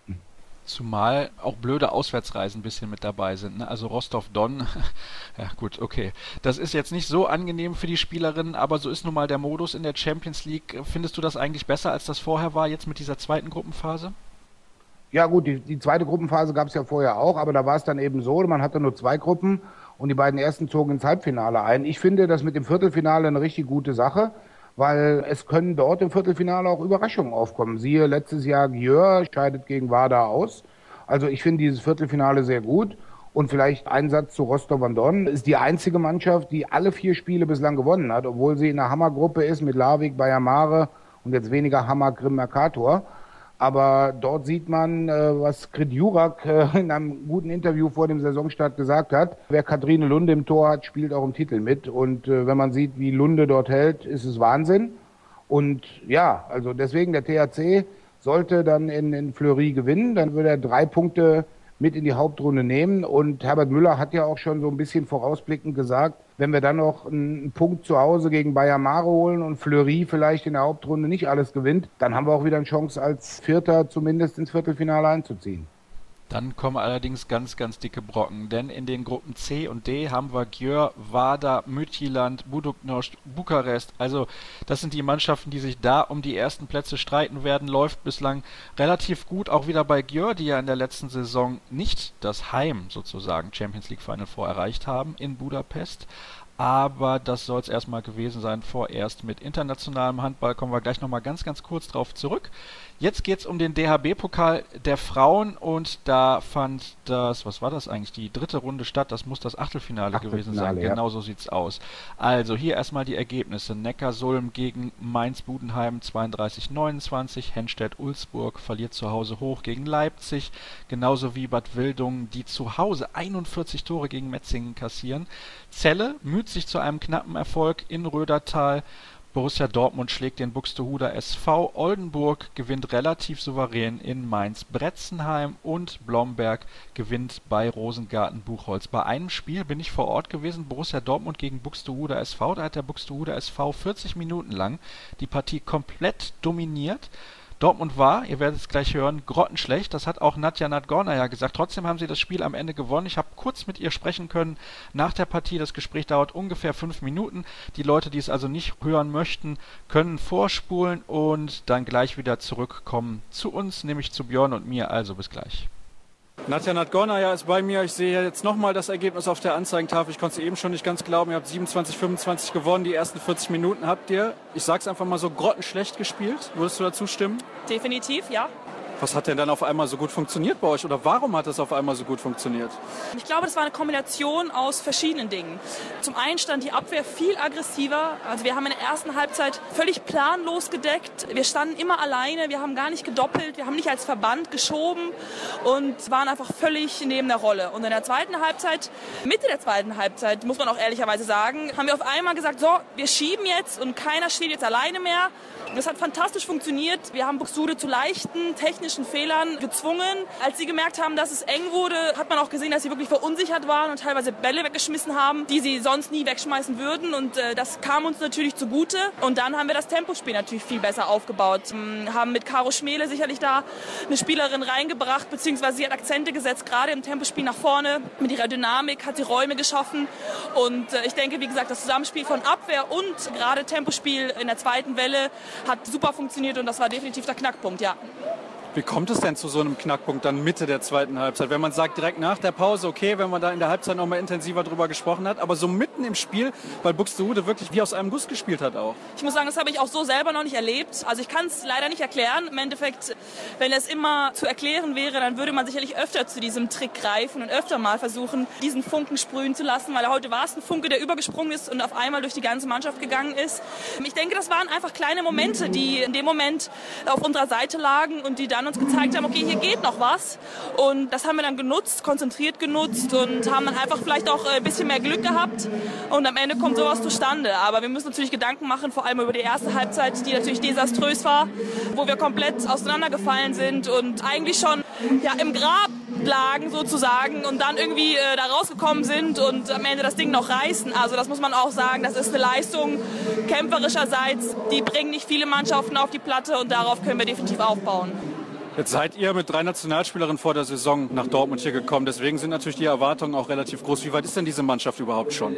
Zumal auch blöde Auswärtsreisen ein bisschen mit dabei sind. Ne? Also Rostov-Don, ja gut, okay. Das ist jetzt nicht so angenehm für die Spielerinnen, aber so ist nun mal der Modus in der Champions League. Findest du das eigentlich besser, als das vorher war, jetzt mit dieser zweiten Gruppenphase? Ja gut, die, die zweite Gruppenphase gab es ja vorher auch, aber da war es dann eben so, man hatte nur zwei Gruppen und die beiden ersten zogen ins Halbfinale ein. Ich finde das mit dem Viertelfinale eine richtig gute Sache, weil es können dort im Viertelfinale auch Überraschungen aufkommen. Siehe letztes Jahr Győr scheidet gegen Vardar aus. Also ich finde dieses Viertelfinale sehr gut. Und vielleicht ein Satz zu Rostov-on-Don. Ist die einzige Mannschaft, die alle vier Spiele bislang gewonnen hat, obwohl sie in einer Hammergruppe ist mit Larvik, Bayer Mare und jetzt weniger Hammer, Grimm, Mercator. Aber dort sieht man, was Grit Jurak in einem guten Interview vor dem Saisonstart gesagt hat. Wer Katrine Lunde im Tor hat, spielt auch im Titel mit. Und wenn man sieht, wie Lunde dort hält, ist es Wahnsinn. Und ja, also deswegen der T H C sollte dann in, in Fleury gewinnen. Dann würde er drei Punkte mit in die Hauptrunde nehmen. Und Herbert Müller hat ja auch schon so ein bisschen vorausblickend gesagt, wenn wir dann noch einen Punkt zu Hause gegen Bayer Mare holen und Fleury vielleicht in der Hauptrunde nicht alles gewinnt, dann haben wir auch wieder eine Chance, als Vierter zumindest ins Viertelfinale einzuziehen. Dann kommen allerdings ganz, ganz dicke Brocken, denn in den Gruppen C und D haben wir Győr, Vardar, Midtjylland, Budućnost, Bukarest. Also das sind die Mannschaften, die sich da um die ersten Plätze streiten werden. Läuft bislang relativ gut, auch wieder bei Győr, die ja in der letzten Saison nicht das Heim sozusagen Champions League Final Four erreicht haben in Budapest. Aber das soll es erstmal gewesen sein, vorerst mit internationalem Handball. Kommen wir gleich nochmal ganz, ganz kurz drauf zurück. Jetzt geht es um den D H B-Pokal der Frauen und da fand das, was war das eigentlich, die dritte Runde statt. Das muss das Achtelfinale, Achtelfinale gewesen sein. Ja. Genau so sieht's aus. Also hier erstmal die Ergebnisse. Neckarsulm gegen Mainz-Budenheim zweiunddreißig neunundzwanzig. Henstedt-Ulzburg verliert zu Hause hoch gegen Leipzig. Genauso wie Bad Wildungen, die zu Hause einundvierzig Tore gegen Metzingen kassieren. Celle müht sich zu einem knappen Erfolg in Rödertal. Borussia Dortmund schlägt den Buxtehuder S V. Oldenburg gewinnt relativ souverän in Mainz-Bretzenheim und Blomberg gewinnt bei Rosengarten-Buchholz. Bei einem Spiel bin ich vor Ort gewesen, Borussia Dortmund gegen Buxtehuder S V. Da hat der Buxtehuder S V vierzig Minuten lang die Partie komplett dominiert. Dortmund war, ihr werdet es gleich hören, grottenschlecht. Das hat auch Nadja Nadgornaja gesagt. Trotzdem haben sie das Spiel am Ende gewonnen. Ich habe kurz mit ihr sprechen können nach der Partie. Das Gespräch dauert ungefähr fünf Minuten. Die Leute, die es also nicht hören möchten, können vorspulen und dann gleich wieder zurückkommen zu uns, nämlich zu Björn und mir. Also bis gleich. Nadja Nadgornaja ist bei mir. Ich sehe jetzt nochmal das Ergebnis auf der Anzeigentafel. Ich konnte es eben schon nicht ganz glauben. Ihr habt siebenundzwanzig fünfundzwanzig gewonnen. Die ersten vierzig Minuten habt ihr, ich sag's einfach mal so, grottenschlecht gespielt. Würdest du dazu stimmen? Definitiv, ja. Was hat denn dann auf einmal so gut funktioniert bei euch oder warum hat es auf einmal so gut funktioniert? Ich glaube, das war eine Kombination aus verschiedenen Dingen. Zum einen stand die Abwehr viel aggressiver. Also wir haben in der ersten Halbzeit völlig planlos gedeckt. Wir standen immer alleine, wir haben gar nicht gedoppelt, wir haben nicht als Verband geschoben und waren einfach völlig neben der Rolle. Und in der zweiten Halbzeit, Mitte der zweiten Halbzeit, muss man auch ehrlicherweise sagen, haben wir auf einmal gesagt, so, wir schieben jetzt und keiner steht jetzt alleine mehr. Das hat fantastisch funktioniert. Wir haben Buxtehude zu leichten technischen Fehlern gezwungen. Als sie gemerkt haben, dass es eng wurde, hat man auch gesehen, dass sie wirklich verunsichert waren und teilweise Bälle weggeschmissen haben, die sie sonst nie wegschmeißen würden. Und äh, das kam uns natürlich zugute. Und dann haben wir das Tempospiel natürlich viel besser aufgebaut. Ähm, haben mit Caro Schmele sicherlich da eine Spielerin reingebracht, beziehungsweise sie hat Akzente gesetzt, gerade im Tempospiel nach vorne. Mit ihrer Dynamik hat sie Räume geschaffen. Und äh, ich denke, wie gesagt, das Zusammenspiel von Abwehr und gerade Tempospiel in der zweiten Welle hat super funktioniert und das war definitiv der Knackpunkt, ja. Wie kommt es denn zu so einem Knackpunkt dann Mitte der zweiten Halbzeit? Wenn man sagt, direkt nach der Pause, okay, wenn man da in der Halbzeit noch mal intensiver drüber gesprochen hat, aber so mitten im Spiel, weil Buxtehude wirklich wie aus einem Guss gespielt hat auch. Ich muss sagen, das habe ich auch so selber noch nicht erlebt. Also ich kann es leider nicht erklären. Im Endeffekt, wenn es immer zu erklären wäre, dann würde man sicherlich öfter zu diesem Trick greifen und öfter mal versuchen, diesen Funken sprühen zu lassen, weil heute war es ein Funke, der übergesprungen ist und auf einmal durch die ganze Mannschaft gegangen ist. Ich denke, das waren einfach kleine Momente, die in dem Moment auf unserer Seite lagen und die dann uns gezeigt haben, okay, hier geht noch was. Und das haben wir dann genutzt, konzentriert genutzt und haben dann einfach vielleicht auch ein bisschen mehr Glück gehabt. Und am Ende kommt sowas zustande. Aber wir müssen natürlich Gedanken machen, vor allem über die erste Halbzeit, die natürlich desaströs war, wo wir komplett auseinandergefallen sind und eigentlich schon ja, im Grab lagen sozusagen und dann irgendwie äh, da rausgekommen sind und am Ende das Ding noch reißen. Also das muss man auch sagen, das ist eine Leistung kämpferischerseits, die bringen nicht viele Mannschaften auf die Platte und darauf können wir definitiv aufbauen. Jetzt seid ihr mit drei Nationalspielerinnen vor der Saison nach Dortmund hier gekommen, deswegen sind natürlich die Erwartungen auch relativ groß. Wie weit ist denn diese Mannschaft überhaupt schon?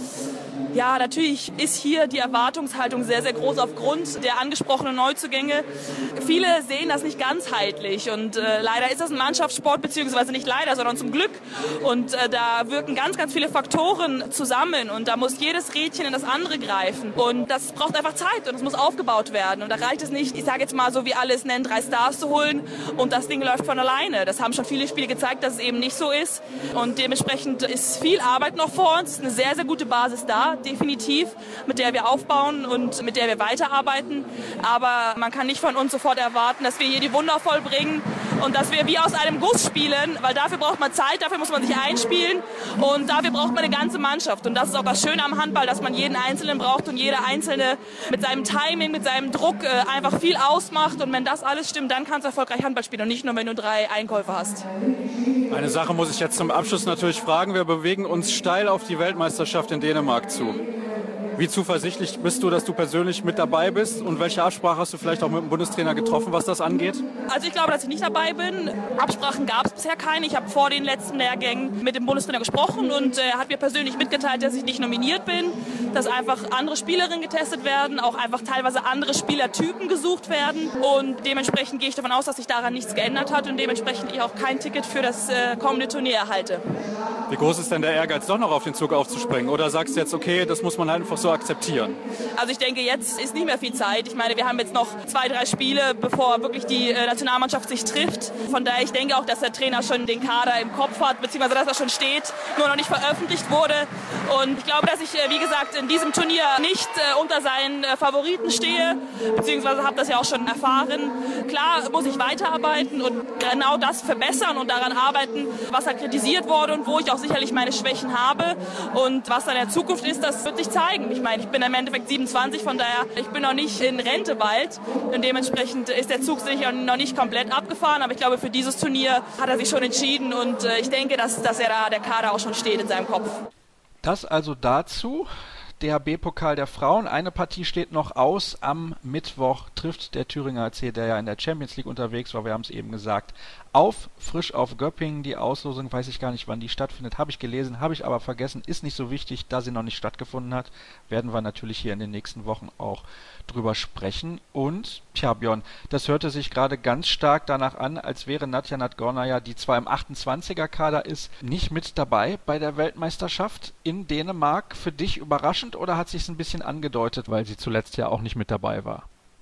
Ja, natürlich ist hier die Erwartungshaltung sehr, sehr groß aufgrund der angesprochenen Neuzugänge. Viele sehen das nicht ganzheitlich und äh, leider ist das ein Mannschaftssport, beziehungsweise nicht leider, sondern zum Glück. Und äh, da wirken ganz, ganz viele Faktoren zusammen und da muss jedes Rädchen in das andere greifen. Und das braucht einfach Zeit und es muss aufgebaut werden. Und da reicht es nicht, ich sage jetzt mal so, wie alle es nennen, drei Stars zu holen und das Ding läuft von alleine. Das haben schon viele Spiele gezeigt, dass es eben nicht so ist. Und dementsprechend ist viel Arbeit noch vor uns, ist eine sehr, sehr gute Basis da, definitiv, mit der wir aufbauen und mit der wir weiterarbeiten. Aber man kann nicht von uns sofort erwarten, dass wir hier die Wunder vollbringen und dass wir wie aus einem Guss spielen, weil dafür braucht man Zeit, dafür muss man sich einspielen und dafür braucht man eine ganze Mannschaft. Und das ist auch das Schöne am Handball, dass man jeden Einzelnen braucht und jeder Einzelne mit seinem Timing, mit seinem Druck äh, einfach viel ausmacht. Und wenn das alles stimmt, dann kannst du erfolgreich Handball spielen und nicht nur, wenn du drei Einkäufe hast. Eine Sache muss ich jetzt zum Abschluss natürlich fragen. Wir bewegen uns steil auf die Weltmeisterschaft in Dänemark zu. Wie zuversichtlich bist du, dass du persönlich mit dabei bist und welche Absprache hast du vielleicht auch mit dem Bundestrainer getroffen, was das angeht? Also ich glaube, dass ich nicht dabei bin. Absprachen gab es bisher keine. Ich habe vor den letzten Lehrgängen mit dem Bundestrainer gesprochen und er äh, hat mir persönlich mitgeteilt, dass ich nicht nominiert bin, dass einfach andere Spielerinnen getestet werden, auch einfach teilweise andere Spielertypen gesucht werden und dementsprechend gehe ich davon aus, dass sich daran nichts geändert hat und dementsprechend ich auch kein Ticket für das äh, kommende Turnier erhalte. Wie groß ist denn der Ehrgeiz, doch noch auf den Zug aufzuspringen? Oder sagst du jetzt, okay, das muss man halt einfach so akzeptieren? Also ich denke, jetzt ist nicht mehr viel Zeit. Ich meine, wir haben jetzt noch zwei, drei Spiele, bevor wirklich die äh, Nationalmannschaft sich trifft. Von daher, ich denke auch, dass der Trainer schon den Kader im Kopf hat, beziehungsweise dass er schon steht, nur noch nicht veröffentlicht wurde. Und ich glaube, dass ich, äh, wie gesagt, in diesem Turnier nicht äh, unter seinen äh, Favoriten stehe, beziehungsweise habe das ja auch schon erfahren. Klar muss ich weiterarbeiten und genau das verbessern und daran arbeiten, was da kritisiert wurde und wo ich auch sicherlich meine Schwächen habe. Und was dann in der Zukunft ist, das wird sich zeigen. Ich meine, ich bin im Endeffekt siebenundzwanzig, von daher, ich bin noch nicht in Rente bald. Und dementsprechend ist der Zug sicher noch nicht komplett abgefahren. Aber ich glaube, für dieses Turnier hat er sich schon entschieden. Und ich denke, dass, dass er da, der Kader auch schon steht in seinem Kopf. Das also dazu. D H B-Pokal der Frauen. Eine Partie steht noch aus. Am Mittwoch trifft der Thüringer A C, der ja in der Champions League unterwegs war, wir haben es eben gesagt, auf frisch auf Göppingen. Die Auslosung weiß ich gar nicht, wann die stattfindet. Habe ich gelesen, habe ich aber vergessen. Ist nicht so wichtig, da sie noch nicht stattgefunden hat. Werden wir natürlich hier in den nächsten Wochen auch drüber sprechen. Und, tja Björn, das hörte sich gerade ganz stark danach an, als wäre Nadja Nadgornaja, die zwar im achtundzwanziger-Kader ist, nicht mit dabei bei der Weltmeisterschaft in Dänemark. Für dich überraschend oder hat sich es ein bisschen angedeutet, weil sie zuletzt ja auch nicht mit dabei war?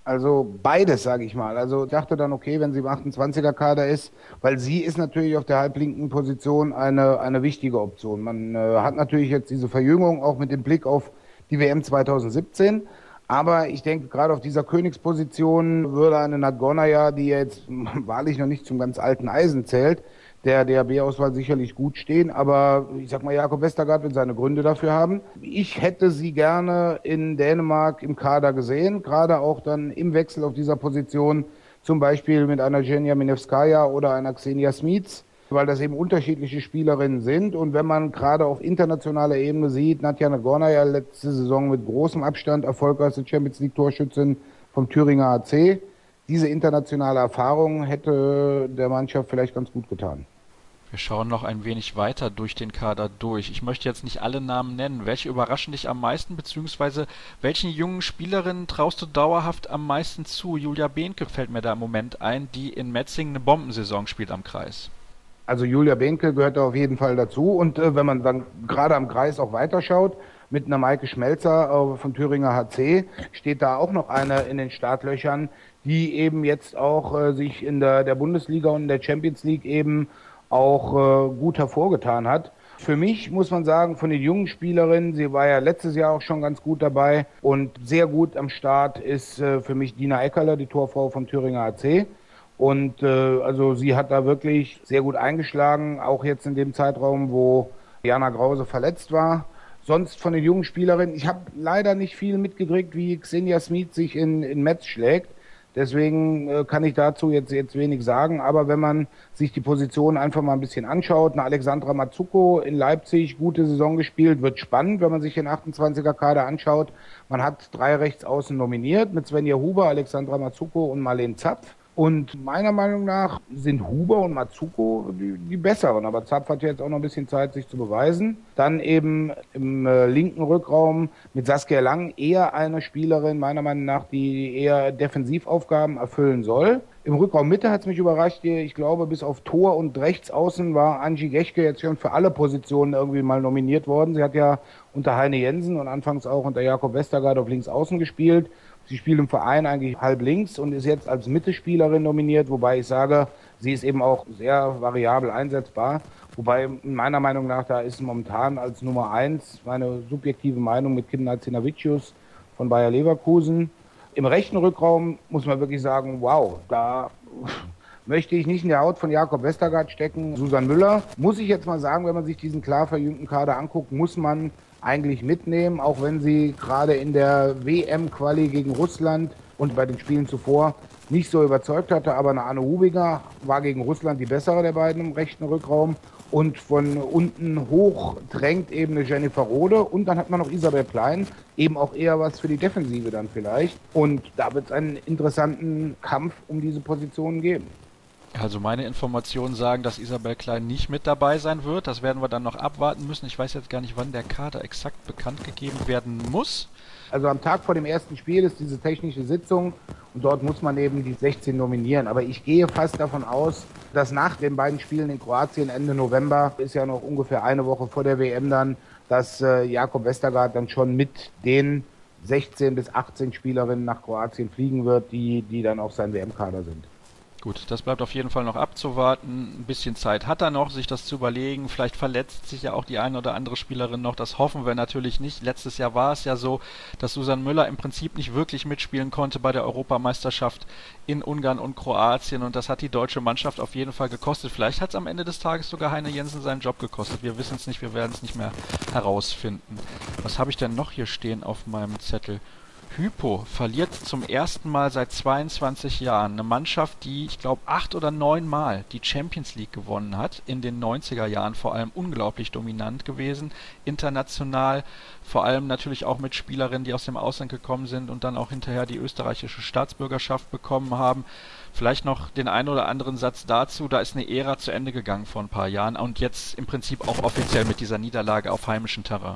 Also beides, sage ich mal. Also ich dachte dann, okay, wenn sie im achtundzwanziger-Kader ist, weil sie ist natürlich auf der halblinken Position eine, eine wichtige Option. Man äh, hat natürlich jetzt diese Verjüngung auch mit dem Blick auf die W M zweitausendsiebzehn. Aber ich denke, gerade auf dieser Königsposition würde eine Nadgornaja, die jetzt wahrlich noch nicht zum ganz alten Eisen zählt, der D H B-Auswahl sicherlich gut stehen. Aber ich sag mal, Jakob Vestergaard wird seine Gründe dafür haben. Ich hätte sie gerne in Dänemark im Kader gesehen, gerade auch dann im Wechsel auf dieser Position, zum Beispiel mit einer Zhenya Minevskaya oder einer Xenia Smits, weil das eben unterschiedliche Spielerinnen sind. Und wenn man gerade auf internationaler Ebene sieht, Nadja Nadgornaja letzte Saison mit großem Abstand erfolgreichste Champions-League-Torschützin vom Thüringer A C, diese internationale Erfahrung hätte der Mannschaft vielleicht ganz gut getan. Wir schauen noch ein wenig weiter durch den Kader durch. Ich möchte jetzt nicht alle Namen nennen. Welche überraschen dich am meisten, beziehungsweise welchen jungen Spielerinnen traust du dauerhaft am meisten zu? Julia Behnke fällt mir da im Moment ein, die in Metzingen eine Bombensaison spielt am Kreis. Also Julia Behnke gehört da auf jeden Fall dazu. Und äh, wenn man dann gerade am Kreis auch weiterschaut, mit einer Maike Schmelzer äh, von Thüringer H C, steht da auch noch eine in den Startlöchern, die eben jetzt auch äh, sich in der, der Bundesliga und in der Champions League eben auch äh, gut hervorgetan hat. Für mich muss man sagen, von den jungen Spielerinnen, sie war ja letztes Jahr auch schon ganz gut dabei und sehr gut am Start ist äh, für mich Dina Eckerle, die Torfrau vom Thüringer A C. Und äh, also sie hat da wirklich sehr gut eingeschlagen, auch jetzt in dem Zeitraum, wo Jana Grause verletzt war. Sonst von den jungen Spielerinnen, ich habe leider nicht viel mitgekriegt, wie Xenia Smits sich in, in Metz schlägt. Deswegen äh, kann ich dazu jetzt, jetzt wenig sagen. Aber wenn man sich die Position einfach mal ein bisschen anschaut, eine Alexandra Mazzucco in Leipzig, gute Saison gespielt, wird spannend, wenn man sich den achtundzwanziger-Kader anschaut. Man hat drei Rechtsaußen nominiert mit Svenja Huber, Alexandra Mazzucco und Marlene Zapf. Und meiner Meinung nach sind Huber und Mazzucco die, die besseren. Aber Zapf hat jetzt auch noch ein bisschen Zeit, sich zu beweisen. Dann eben im äh, linken Rückraum mit Saskia Lang eher eine Spielerin, meiner Meinung nach, die eher Defensivaufgaben erfüllen soll. Im Rückraum Mitte hat es mich überrascht. Ich glaube, bis auf Tor und Rechtsaußen war Angie Gechke jetzt schon für alle Positionen irgendwie mal nominiert worden. Sie hat ja unter Heine Jensen und anfangs auch unter Jakob Vestergaard auf Linksaußen gespielt. Sie spielt im Verein eigentlich halb links und ist jetzt als Mittelspielerin nominiert, wobei ich sage, sie ist eben auch sehr variabel einsetzbar. Wobei meiner Meinung nach, da ist momentan als Nummer eins meine subjektive Meinung mit Kim Nalcinavicius von Bayer Leverkusen. Im rechten Rückraum muss man wirklich sagen, wow, da möchte ich nicht in der Haut von Jakob Vestergaard stecken. Susan Müller, muss ich jetzt mal sagen, wenn man sich diesen klar verjüngten Kader anguckt, muss man eigentlich mitnehmen, auch wenn sie gerade in der W M-Quali gegen Russland und bei den Spielen zuvor nicht so überzeugt hatte. Aber eine Anne Hubinger war gegen Russland die bessere der beiden im rechten Rückraum. Und von unten hoch drängt eben eine Jennifer Rode. Und dann hat man noch Isabel Klein, eben auch eher was für die Defensive dann vielleicht. Und da wird es einen interessanten Kampf um diese Positionen geben. Also meine Informationen sagen, dass Isabel Klein nicht mit dabei sein wird. Das werden wir dann noch abwarten müssen. Ich weiß jetzt gar nicht, wann der Kader exakt bekannt gegeben werden muss. Also am Tag vor dem ersten Spiel ist diese technische Sitzung und dort muss man eben die sechzehn nominieren. Aber ich gehe fast davon aus, dass nach den beiden Spielen in Kroatien Ende November, ist ja noch ungefähr eine Woche vor der W M dann, dass äh, Jakob Vestergaard dann schon mit den sechzehn bis achtzehn Spielerinnen nach Kroatien fliegen wird, die, die dann auch sein W M-Kader sind. Gut, das bleibt auf jeden Fall noch abzuwarten. Ein bisschen Zeit hat er noch, sich das zu überlegen. Vielleicht verletzt sich ja auch die eine oder andere Spielerin noch. Das hoffen wir natürlich nicht. Letztes Jahr war es ja so, dass Susan Müller im Prinzip nicht wirklich mitspielen konnte bei der Europameisterschaft in Ungarn und Kroatien. Und das hat die deutsche Mannschaft auf jeden Fall gekostet. Vielleicht hat es am Ende des Tages sogar Heine Jensen seinen Job gekostet. Wir wissen es nicht, wir werden es nicht mehr herausfinden. Was habe ich denn noch hier stehen auf meinem Zettel? Hypo verliert zum ersten Mal seit zweiundzwanzig Jahren. Eine Mannschaft, die, ich glaube, acht oder neun Mal die Champions League gewonnen hat. In den neunziger Jahren vor allem unglaublich dominant gewesen. International, vor allem natürlich auch mit Spielerinnen, die aus dem Ausland gekommen sind und dann auch hinterher die österreichische Staatsbürgerschaft bekommen haben. Vielleicht noch den einen oder anderen Satz dazu. Da ist eine Ära zu Ende gegangen vor ein paar Jahren und jetzt im Prinzip auch offiziell mit dieser Niederlage auf heimischem Terrain.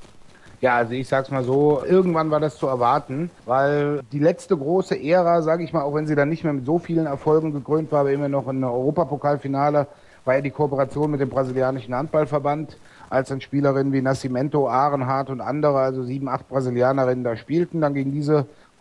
Ja, also ich sag's mal so, irgendwann war das zu erwarten, weil die letzte große Ära, sage ich mal, auch wenn sie dann nicht mehr mit so vielen Erfolgen gekrönt war, aber immer noch in der Europapokalfinale, war ja die Kooperation mit dem brasilianischen Handballverband, als dann Spielerinnen wie Nascimento, Ahrenhardt und andere, also sieben, acht Brasilianerinnen da spielten. Dann ging diese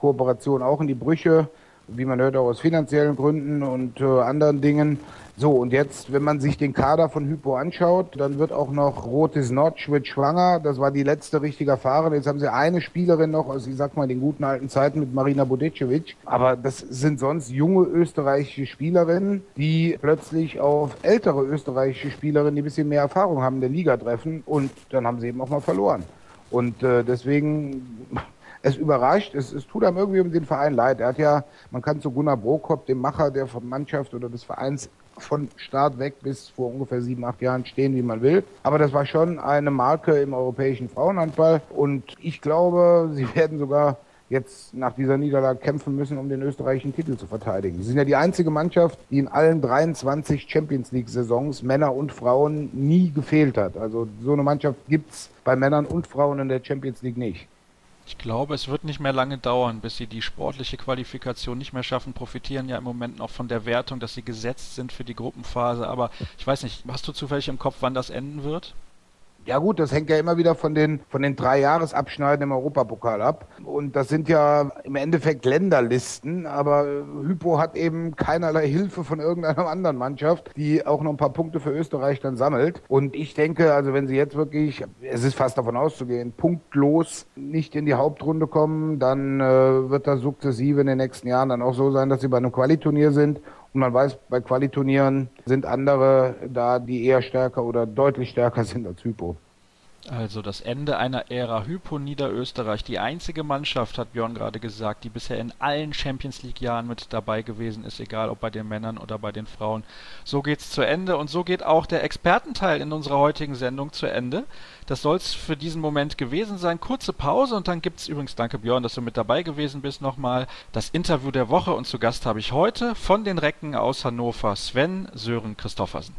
Kooperation auch in die Brüche, wie man hört, auch aus finanziellen Gründen und äh, anderen Dingen. So, und jetzt, wenn man sich den Kader von Hypo anschaut, dann wird auch noch Rotis Notch wird schwanger. Das war die letzte richtige Fahrerin. Jetzt haben sie eine Spielerin noch aus, ich sag mal, den guten alten Zeiten mit Marina Budicevic. Aber das sind sonst junge österreichische Spielerinnen, die plötzlich auf ältere österreichische Spielerinnen, die ein bisschen mehr Erfahrung haben, in der Liga treffen. Und dann haben sie eben auch mal verloren. Und äh, deswegen... Es überrascht, es, es tut einem irgendwie um den Verein leid. Er hat ja, man kann zu Gunnar Brokop, dem Macher der Mannschaft oder des Vereins, von Start weg bis vor ungefähr sieben, acht Jahren stehen, wie man will. Aber das war schon eine Marke im europäischen Frauenhandball. Und ich glaube, sie werden sogar jetzt nach dieser Niederlage kämpfen müssen, um den österreichischen Titel zu verteidigen. Sie sind ja die einzige Mannschaft, die in allen dreiundzwanzig Champions League-Saisons Männer und Frauen nie gefehlt hat. Also so eine Mannschaft gibt's bei Männern und Frauen in der Champions League nicht. Ich glaube, es wird nicht mehr lange dauern, bis sie die sportliche Qualifikation nicht mehr schaffen. Profitieren ja im Moment noch von der Wertung, dass sie gesetzt sind für die Gruppenphase. Aber ich weiß nicht, hast du zufällig im Kopf, wann das enden wird? Ja gut, das hängt ja immer wieder von den von den drei Jahresabschneiden im Europapokal ab. Und das sind ja im Endeffekt Länderlisten, aber Hypo hat eben keinerlei Hilfe von irgendeiner anderen Mannschaft, die auch noch ein paar Punkte für Österreich dann sammelt. Und ich denke, also wenn sie jetzt wirklich, es ist fast davon auszugehen, punktlos nicht in die Hauptrunde kommen, dann äh, wird das sukzessive in den nächsten Jahren dann auch so sein, dass sie bei einem Qualiturnier sind. Und man weiß, bei Qualiturnieren sind andere da, die eher stärker oder deutlich stärker sind als Hypo. Also das Ende einer Ära. Hypo Niederösterreich, die einzige Mannschaft, hat Björn gerade gesagt, die bisher in allen Champions League Jahren mit dabei gewesen ist, egal ob bei den Männern oder bei den Frauen. So geht's zu Ende und so geht auch der Expertenteil in unserer heutigen Sendung zu Ende. Das soll's für diesen Moment gewesen sein. Kurze Pause und dann gibt's übrigens, danke Björn, dass du mit dabei gewesen bist, nochmal das Interview der Woche und zu Gast habe ich heute von den Recken aus Hannover Sven Sören Christoffersen.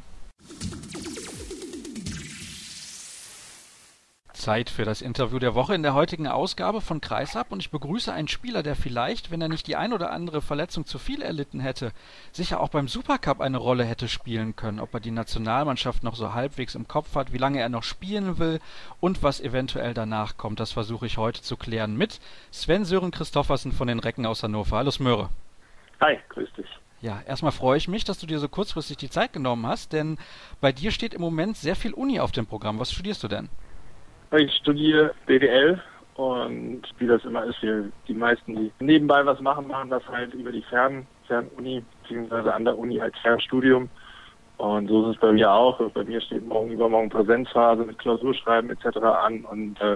Zeit für das Interview der Woche in der heutigen Ausgabe von Kreisab und ich begrüße einen Spieler, der vielleicht, wenn er nicht die ein oder andere Verletzung zu viel erlitten hätte, sicher auch beim Supercup eine Rolle hätte spielen können, ob er die Nationalmannschaft noch so halbwegs im Kopf hat, wie lange er noch spielen will und was eventuell danach kommt. Das versuche ich heute zu klären mit Sven Sören Christoffersen von den Recken aus Hannover. Hallo Smöre. Hi, grüß dich. Ja, erstmal freue ich mich, dass du dir so kurzfristig die Zeit genommen hast, denn bei dir steht im Moment sehr viel Uni auf dem Programm. Was studierst du denn? Ich studiere B W L und wie das immer ist, wir, die meisten, die nebenbei was machen, machen das halt über die Fern, Fernuni, beziehungsweise an der Uni als Fernstudium. Und so ist es bei mir auch. Bei mir steht morgen übermorgen Präsenzphase mit Klausurschreiben et cetera an. Und äh,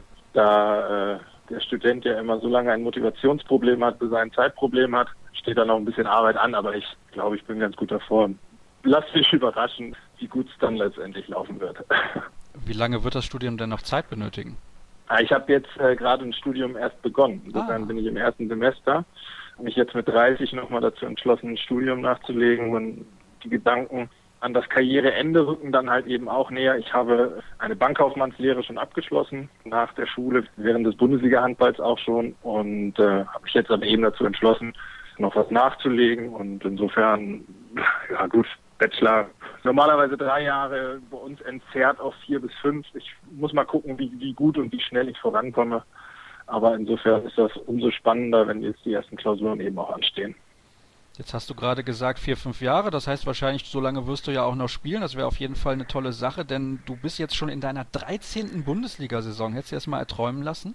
da äh, der Student ja immer so lange ein Motivationsproblem hat, bis er ein Zeitproblem hat, steht da noch ein bisschen Arbeit an. Aber ich glaube, ich bin ganz gut davor. Lass dich überraschen, wie gut es dann letztendlich laufen wird. Wie lange wird das Studium denn noch Zeit benötigen? Ich habe jetzt äh, gerade ein Studium erst begonnen. Insofern ah. bin ich im ersten Semester. Habe mich jetzt mit dreißig nochmal dazu entschlossen, ein Studium nachzulegen. Und die Gedanken an das Karriereende rücken dann halt eben auch näher. Ich habe eine Bankkaufmannslehre schon abgeschlossen, nach der Schule, während des Bundesliga-Handballs auch schon. Und äh, habe mich jetzt aber eben dazu entschlossen, noch was nachzulegen. Und insofern, ja gut, Bachelor, normalerweise drei Jahre, bei uns entzerrt auf vier bis fünf. Ich muss mal gucken, wie, wie gut und wie schnell ich vorankomme. Aber insofern ist das umso spannender, wenn jetzt die ersten Klausuren eben auch anstehen. Jetzt hast du gerade gesagt vier, fünf Jahre, das heißt wahrscheinlich, so lange wirst du ja auch noch spielen. Das wäre auf jeden Fall eine tolle Sache, denn du bist jetzt schon in deiner dreizehnten Bundesliga-Saison. Hättest du das mal erträumen lassen?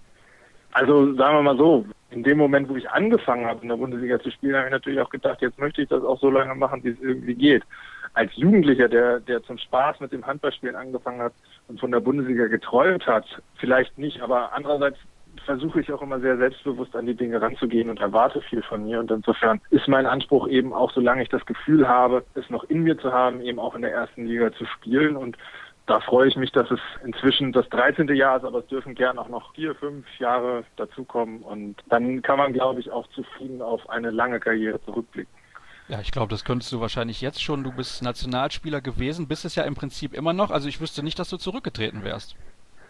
Also sagen wir mal so, in dem Moment, wo ich angefangen habe, in der Bundesliga zu spielen, habe ich natürlich auch gedacht, jetzt möchte ich das auch so lange machen, wie es irgendwie geht. Als Jugendlicher, der, der zum Spaß mit dem Handballspielen angefangen hat und von der Bundesliga geträumt hat, vielleicht nicht, aber andererseits versuche ich auch immer sehr selbstbewusst an die Dinge ranzugehen und erwarte viel von mir. Und insofern ist mein Anspruch eben auch, solange ich das Gefühl habe, es noch in mir zu haben, eben auch in der ersten Liga zu spielen. Und da freue ich mich, dass es inzwischen das dreizehnte Jahr ist, aber es dürfen gern auch noch vier, fünf Jahre dazukommen. Und dann kann man, glaube ich, auch zufrieden auf eine lange Karriere zurückblicken. Ja, ich glaube, das könntest du wahrscheinlich jetzt schon. Du bist Nationalspieler gewesen, bist es ja im Prinzip immer noch. Also ich wüsste nicht, dass du zurückgetreten wärst.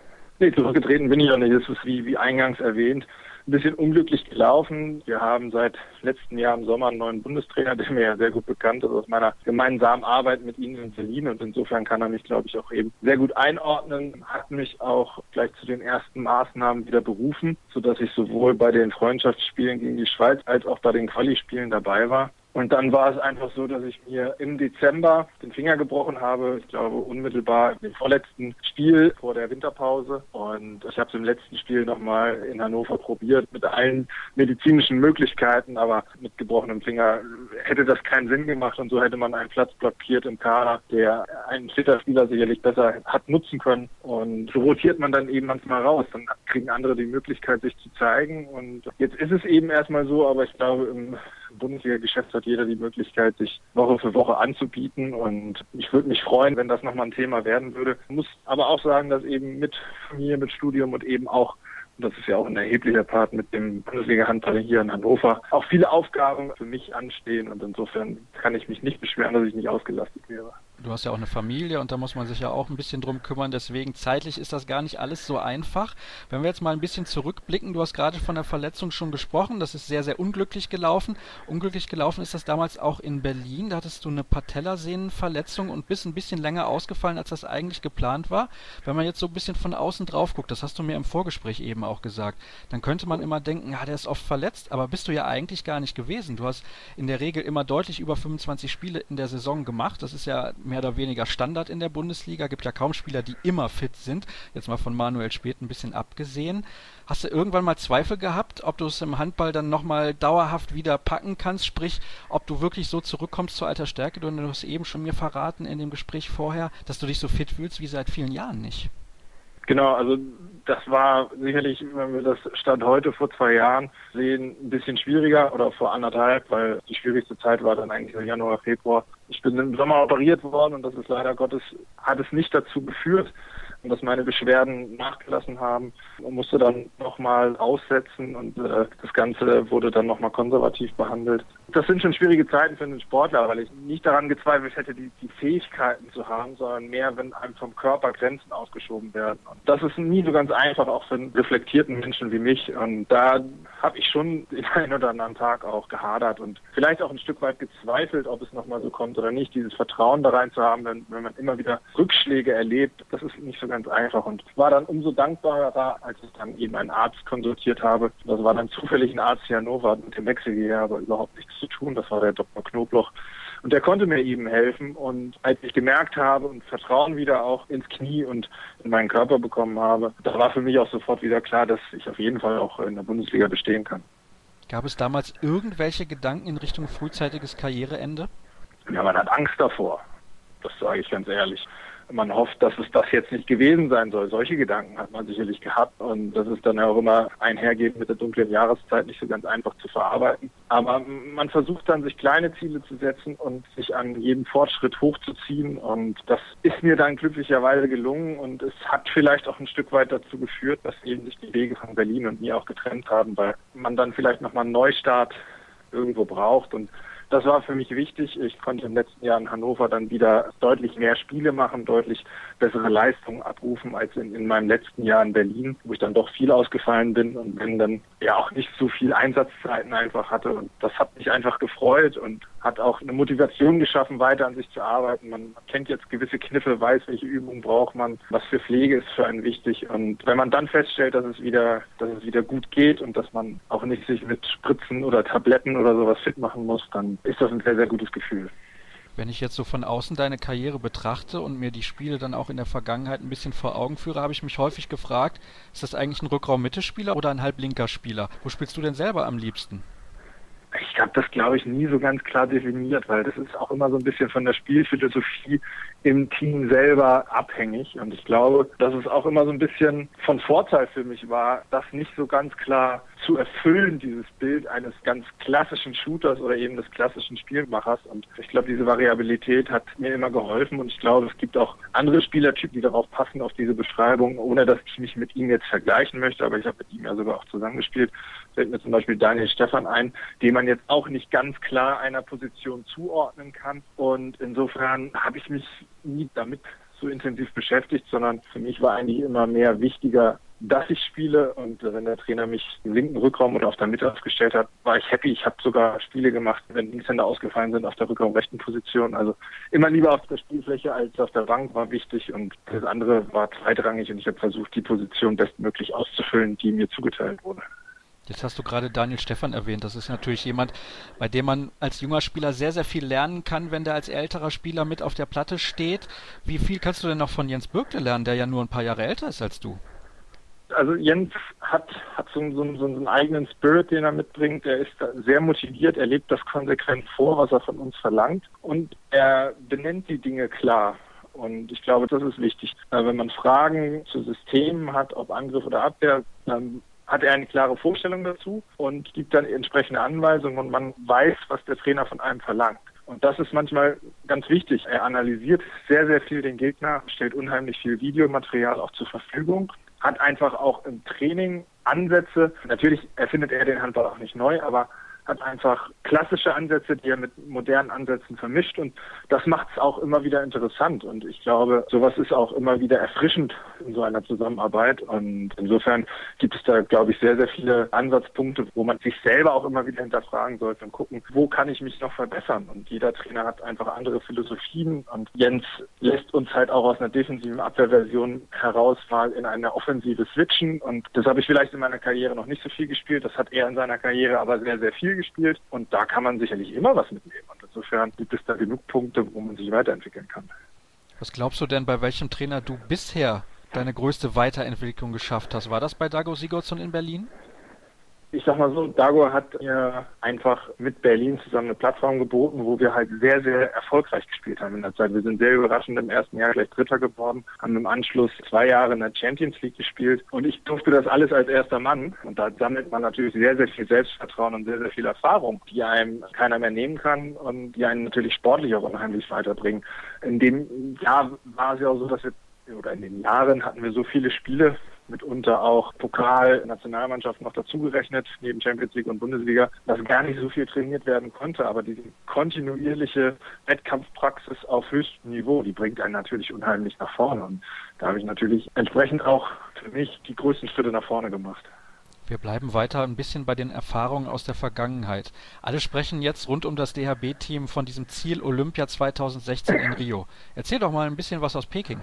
Nee, zurückgetreten bin ich auch nicht. Das ist wie, wie eingangs erwähnt, ein bisschen unglücklich gelaufen. Wir haben seit letztem Jahr im Sommer einen neuen Bundestrainer, der mir ja sehr gut bekannt ist aus meiner gemeinsamen Arbeit mit Ihnen in Berlin. Und insofern kann er mich, glaube ich, auch eben sehr gut einordnen. Hat mich auch gleich zu den ersten Maßnahmen wieder berufen, sodass ich sowohl bei den Freundschaftsspielen gegen die Schweiz als auch bei den Quali-Spielen dabei war. Und dann war es einfach so, dass ich mir im Dezember den Finger gebrochen habe. Ich glaube unmittelbar im vorletzten Spiel vor der Winterpause. Und ich habe es im letzten Spiel nochmal in Hannover probiert mit allen medizinischen Möglichkeiten. Aber mit gebrochenem Finger hätte das keinen Sinn gemacht. Und so hätte man einen Platz blockiert im Kader, der einen fitter Spieler sicherlich besser hat nutzen können. Und so rotiert man dann eben manchmal raus. Dann kriegen andere die Möglichkeit, sich zu zeigen. Und jetzt ist es eben erstmal so, aber ich glaube, im Bundesliga-Geschäft hat jeder die Möglichkeit, sich Woche für Woche anzubieten, und ich würde mich freuen, wenn das nochmal ein Thema werden würde. Ich muss aber auch sagen, dass eben mit Familie, mit Studium und eben auch, und das ist ja auch ein erheblicher Part mit dem Bundesliga-Handball hier in Hannover, auch viele Aufgaben für mich anstehen, und insofern kann ich mich nicht beschweren, dass ich nicht ausgelastet wäre. Du hast ja auch eine Familie und da muss man sich ja auch ein bisschen drum kümmern, deswegen zeitlich ist das gar nicht alles so einfach. Wenn wir jetzt mal ein bisschen zurückblicken, du hast gerade von der Verletzung schon gesprochen, das ist sehr, sehr unglücklich gelaufen. Unglücklich gelaufen ist das damals auch in Berlin, da hattest du eine Patellasehnenverletzung und bist ein bisschen länger ausgefallen, als das eigentlich geplant war. Wenn man jetzt so ein bisschen von außen drauf guckt, das hast du mir im Vorgespräch eben auch gesagt, dann könnte man immer denken, ja, der ist oft verletzt, aber bist du ja eigentlich gar nicht gewesen. Du hast in der Regel immer deutlich über fünfundzwanzig Spiele in der Saison gemacht, das ist ja mehr oder weniger Standard in der Bundesliga. Gibt ja kaum Spieler, die immer fit sind. Jetzt mal von Manuel Späth ein bisschen abgesehen. Hast du irgendwann mal Zweifel gehabt, ob du es im Handball dann nochmal dauerhaft wieder packen kannst? Sprich, ob du wirklich so zurückkommst zur alter Stärke? Du hast eben schon mir verraten in dem Gespräch vorher, dass du dich so fit fühlst wie seit vielen Jahren nicht. Genau, also das war sicherlich, wenn wir das Stand heute vor zwei Jahren sehen, ein bisschen schwieriger, oder vor anderthalb, weil die schwierigste Zeit war dann eigentlich im Januar, Februar. Ich bin im Sommer operiert worden, und das ist leider Gottes, hat es nicht dazu geführt, dass meine Beschwerden nachgelassen haben, und musste dann nochmal aussetzen, und äh, das Ganze wurde dann nochmal konservativ behandelt. Das sind schon schwierige Zeiten für einen Sportler, weil ich nicht daran gezweifelt hätte, die, die Fähigkeiten zu haben, sondern mehr, wenn einem vom Körper Grenzen ausgeschoben werden. Und das ist nie so ganz einfach, auch für einen reflektierten Menschen wie mich. Und da habe ich schon den einen oder anderen Tag auch gehadert und vielleicht auch ein Stück weit gezweifelt, ob es nochmal so kommt oder nicht. Dieses Vertrauen da rein zu haben, wenn, wenn man immer wieder Rückschläge erlebt, das ist nicht so ganz einfach, und war dann umso dankbarer, als ich dann eben einen Arzt konsultiert habe. Das war dann zufällig ein Arzt hier in Hannover, mit dem wechsel hier aber überhaupt nichts zu tun. Das war der Doktor Knobloch. Und der konnte mir eben helfen. Und als ich gemerkt habe und Vertrauen wieder auch ins Knie und in meinen Körper bekommen habe, da war für mich auch sofort wieder klar, dass ich auf jeden Fall auch in der Bundesliga bestehen kann. Gab es damals irgendwelche Gedanken in Richtung frühzeitiges Karriereende? Ja, man hat Angst davor. Das sage ich ganz ehrlich. Man hofft, dass es das jetzt nicht gewesen sein soll. Solche Gedanken hat man sicherlich gehabt, und das ist dann auch immer einhergehend mit der dunklen Jahreszeit nicht so ganz einfach zu verarbeiten. Aber man versucht dann, sich kleine Ziele zu setzen und sich an jedem Fortschritt hochzuziehen, und das ist mir dann glücklicherweise gelungen, und es hat vielleicht auch ein Stück weit dazu geführt, dass eben sich die Wege von Berlin und mir auch getrennt haben, weil man dann vielleicht nochmal einen Neustart irgendwo braucht, und das war für mich wichtig. Ich konnte im letzten Jahr in Hannover dann wieder deutlich mehr Spiele machen, deutlich bessere Leistungen abrufen als in, in meinem letzten Jahr in Berlin, wo ich dann doch viel ausgefallen bin und wenn dann ja auch nicht so viel Einsatzzeiten einfach hatte. Und das hat mich einfach gefreut und hat auch eine Motivation geschaffen, weiter an sich zu arbeiten. Man kennt jetzt gewisse Kniffe, weiß, welche Übungen braucht man, was für Pflege ist für einen wichtig. Und wenn man dann feststellt, dass es wieder, dass es wieder gut geht und dass man auch nicht sich mit Spritzen oder Tabletten oder sowas fit machen muss, dann ist das ein sehr, sehr gutes Gefühl. Wenn ich jetzt so von außen deine Karriere betrachte und mir die Spiele dann auch in der Vergangenheit ein bisschen vor Augen führe, habe ich mich häufig gefragt, ist das eigentlich ein Rückraum-Mittelspieler oder ein halblinker Spieler? Wo spielst du denn selber am liebsten? Ich habe das, glaube ich, nie so ganz klar definiert, weil das ist auch immer so ein bisschen von der Spielphilosophie im Team selber abhängig. Und ich glaube, dass es auch immer so ein bisschen von Vorteil für mich war, das nicht so ganz klar zu erfüllen, dieses Bild eines ganz klassischen Shooters oder eben des klassischen Spielmachers. Und ich glaube, diese Variabilität hat mir immer geholfen. Und ich glaube, es gibt auch andere Spielertypen, die darauf passen, auf diese Beschreibung, ohne dass ich mich mit ihm jetzt vergleichen möchte. Aber ich habe mit ihm ja sogar auch zusammengespielt. Fällt mir zum Beispiel Daniel Stephan ein, den man jetzt auch nicht ganz klar einer Position zuordnen kann. Und insofern habe ich mich nie damit so intensiv beschäftigt, sondern für mich war eigentlich immer mehr wichtiger, dass ich spiele, und wenn der Trainer mich im linken Rückraum oder auf der Mitte aufgestellt hat, war ich happy. Ich habe sogar Spiele gemacht, wenn Linkshänder ausgefallen sind, auf der Rückraum rechten Position. Also immer lieber auf der Spielfläche als auf der Bank war wichtig, und das andere war zweitrangig, und ich habe versucht, die Position bestmöglich auszufüllen, die mir zugeteilt wurde. Jetzt hast du gerade Daniel Stephan erwähnt. Das ist natürlich jemand, bei dem man als junger Spieler sehr, sehr viel lernen kann, wenn der als älterer Spieler mit auf der Platte steht. Wie viel kannst du denn noch von Jens Bürkle lernen, der ja nur ein paar Jahre älter ist als du? Also Jens hat, hat so, so, so einen eigenen Spirit, den er mitbringt. Er ist sehr motiviert, er lebt das konsequent vor, was er von uns verlangt, und er benennt die Dinge klar. Und ich glaube, das ist wichtig. Wenn man Fragen zu Systemen hat, ob Angriff oder Abwehr, dann hat er eine klare Vorstellung dazu und gibt dann entsprechende Anweisungen, und man weiß, was der Trainer von einem verlangt. Und das ist manchmal ganz wichtig. Er analysiert sehr, sehr viel den Gegner, stellt unheimlich viel Videomaterial auch zur Verfügung, hat einfach auch im Training Ansätze. Natürlich erfindet er den Handball auch nicht neu, aber hat einfach klassische Ansätze, die er mit modernen Ansätzen vermischt, und das macht es auch immer wieder interessant, und ich glaube, sowas ist auch immer wieder erfrischend in so einer Zusammenarbeit, und insofern gibt es da, glaube ich, sehr, sehr viele Ansatzpunkte, wo man sich selber auch immer wieder hinterfragen sollte und gucken, wo kann ich mich noch verbessern, und jeder Trainer hat einfach andere Philosophien, und Jens lässt uns halt auch aus einer defensiven Abwehrversion heraus mal in eine Offensive switchen, und das habe ich vielleicht in meiner Karriere noch nicht so viel gespielt, das hat er in seiner Karriere aber sehr, sehr viel gespielt, und da kann man sicherlich immer was mitnehmen, und insofern gibt es da genug Punkte, wo man sich weiterentwickeln kann. Was glaubst du denn, bei welchem Trainer du bisher deine größte Weiterentwicklung geschafft hast? War das bei Dago Sigurdsson in Berlin? Ich sag mal so, Dago hat mir einfach mit Berlin zusammen eine Plattform geboten, wo wir halt sehr, sehr erfolgreich gespielt haben in der Zeit. Wir sind sehr überraschend im ersten Jahr gleich Dritter geworden, haben im Anschluss zwei Jahre in der Champions League gespielt, und ich durfte das alles als erster Mann, und da sammelt man natürlich sehr, sehr viel Selbstvertrauen und sehr, sehr viel Erfahrung, die einem keiner mehr nehmen kann und die einen natürlich sportlich auch unheimlich weiterbringen. In dem Jahr war es ja auch so, dass wir, oder in den Jahren hatten wir so viele Spiele, mitunter auch Pokal, Nationalmannschaft noch dazugerechnet, neben Champions League und Bundesliga, dass gar nicht so viel trainiert werden konnte. Aber diese kontinuierliche Wettkampfpraxis auf höchstem Niveau, die bringt einen natürlich unheimlich nach vorne. Und da habe ich natürlich entsprechend auch für mich die größten Schritte nach vorne gemacht. Wir bleiben weiter ein bisschen bei den Erfahrungen aus der Vergangenheit. Alle sprechen jetzt rund um das D H B-Team von diesem Ziel Olympia zweitausendsechzehn in Rio. Erzähl doch mal ein bisschen was aus Peking.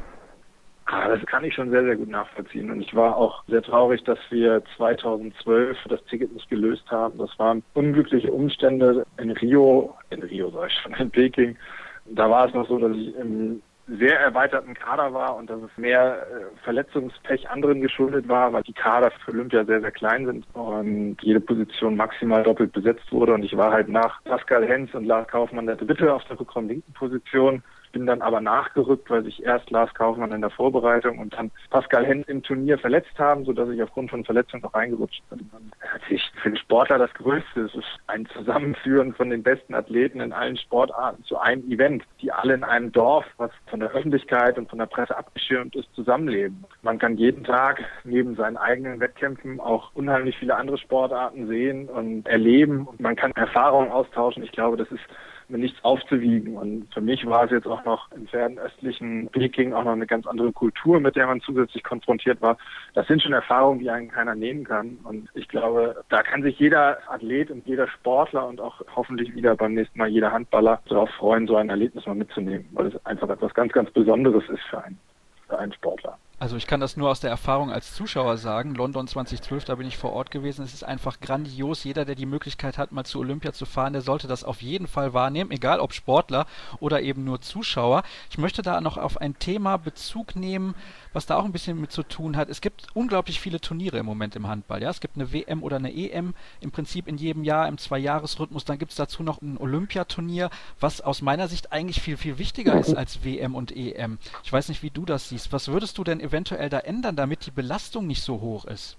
Ah, das kann ich schon sehr, sehr gut nachvollziehen. Und ich war auch sehr traurig, dass wir zweitausendzwölf das Ticket nicht gelöst haben. Das waren unglückliche Umstände in Rio, in Rio sag ich schon, in Peking. Da war es noch so, dass ich im sehr erweiterten Kader war und dass es mehr Verletzungspech anderen geschuldet war, weil die Kader für Olympia sehr, sehr klein sind und jede Position maximal doppelt besetzt wurde. Und ich war halt nach Pascal Hens und Lars Kaufmann der Dritte auf der Rückraum-linken Position. Bin dann aber nachgerückt, weil sich erst Lars Kaufmann in der Vorbereitung und dann Pascal Hens im Turnier verletzt haben, sodass ich aufgrund von Verletzungen noch reingerutscht bin. Natürlich für den Sportler das Größte. Es ist ein Zusammenführen von den besten Athleten in allen Sportarten zu einem Event, die alle in einem Dorf, was von der Öffentlichkeit und von der Presse abgeschirmt ist, zusammenleben. Man kann jeden Tag neben seinen eigenen Wettkämpfen auch unheimlich viele andere Sportarten sehen und erleben. Und man kann Erfahrungen austauschen. Ich glaube, das ist mit nichts aufzuwiegen. Und für mich war es jetzt auch noch im fernöstlichen Peking auch noch eine ganz andere Kultur, mit der man zusätzlich konfrontiert war. Das sind schon Erfahrungen, die einen keiner nehmen kann. Und ich glaube, da kann sich jeder Athlet und jeder Sportler und auch hoffentlich wieder beim nächsten Mal jeder Handballer darauf freuen, so ein Erlebnis mal mitzunehmen, weil es einfach etwas ganz, ganz Besonderes ist für einen, für einen Sportler. Also ich kann das nur aus der Erfahrung als Zuschauer sagen. London zweitausendzwölf, da bin ich vor Ort gewesen. Es ist einfach grandios. Jeder, der die Möglichkeit hat, mal zu Olympia zu fahren, der sollte das auf jeden Fall wahrnehmen, egal ob Sportler oder eben nur Zuschauer. Ich möchte da noch auf ein Thema Bezug nehmen, was da auch ein bisschen mit zu tun hat. Es gibt unglaublich viele Turniere im Moment im Handball. Ja, es gibt eine W M oder eine E M im Prinzip in jedem Jahr im Zwei-Jahres-Rhythmus. Dann gibt es dazu noch ein Olympiaturnier, was aus meiner Sicht eigentlich viel, viel wichtiger ist als W M und E M. Ich weiß nicht, wie du das siehst. Was würdest du denn eventuell da ändern, damit die Belastung nicht so hoch ist?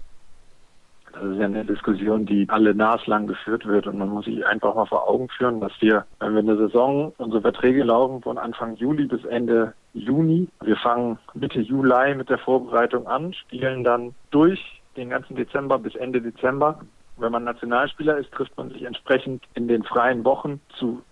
Das ist ja eine Diskussion, die alle naslang geführt wird, und man muss sich einfach mal vor Augen führen, dass wir, wenn wir eine Saison, unsere Verträge laufen von Anfang Juli bis Ende Juni. Wir fangen Mitte Juli mit der Vorbereitung an, spielen dann durch den ganzen Dezember bis Ende Dezember. Wenn man Nationalspieler ist, trifft man sich entsprechend in den freien Wochen zu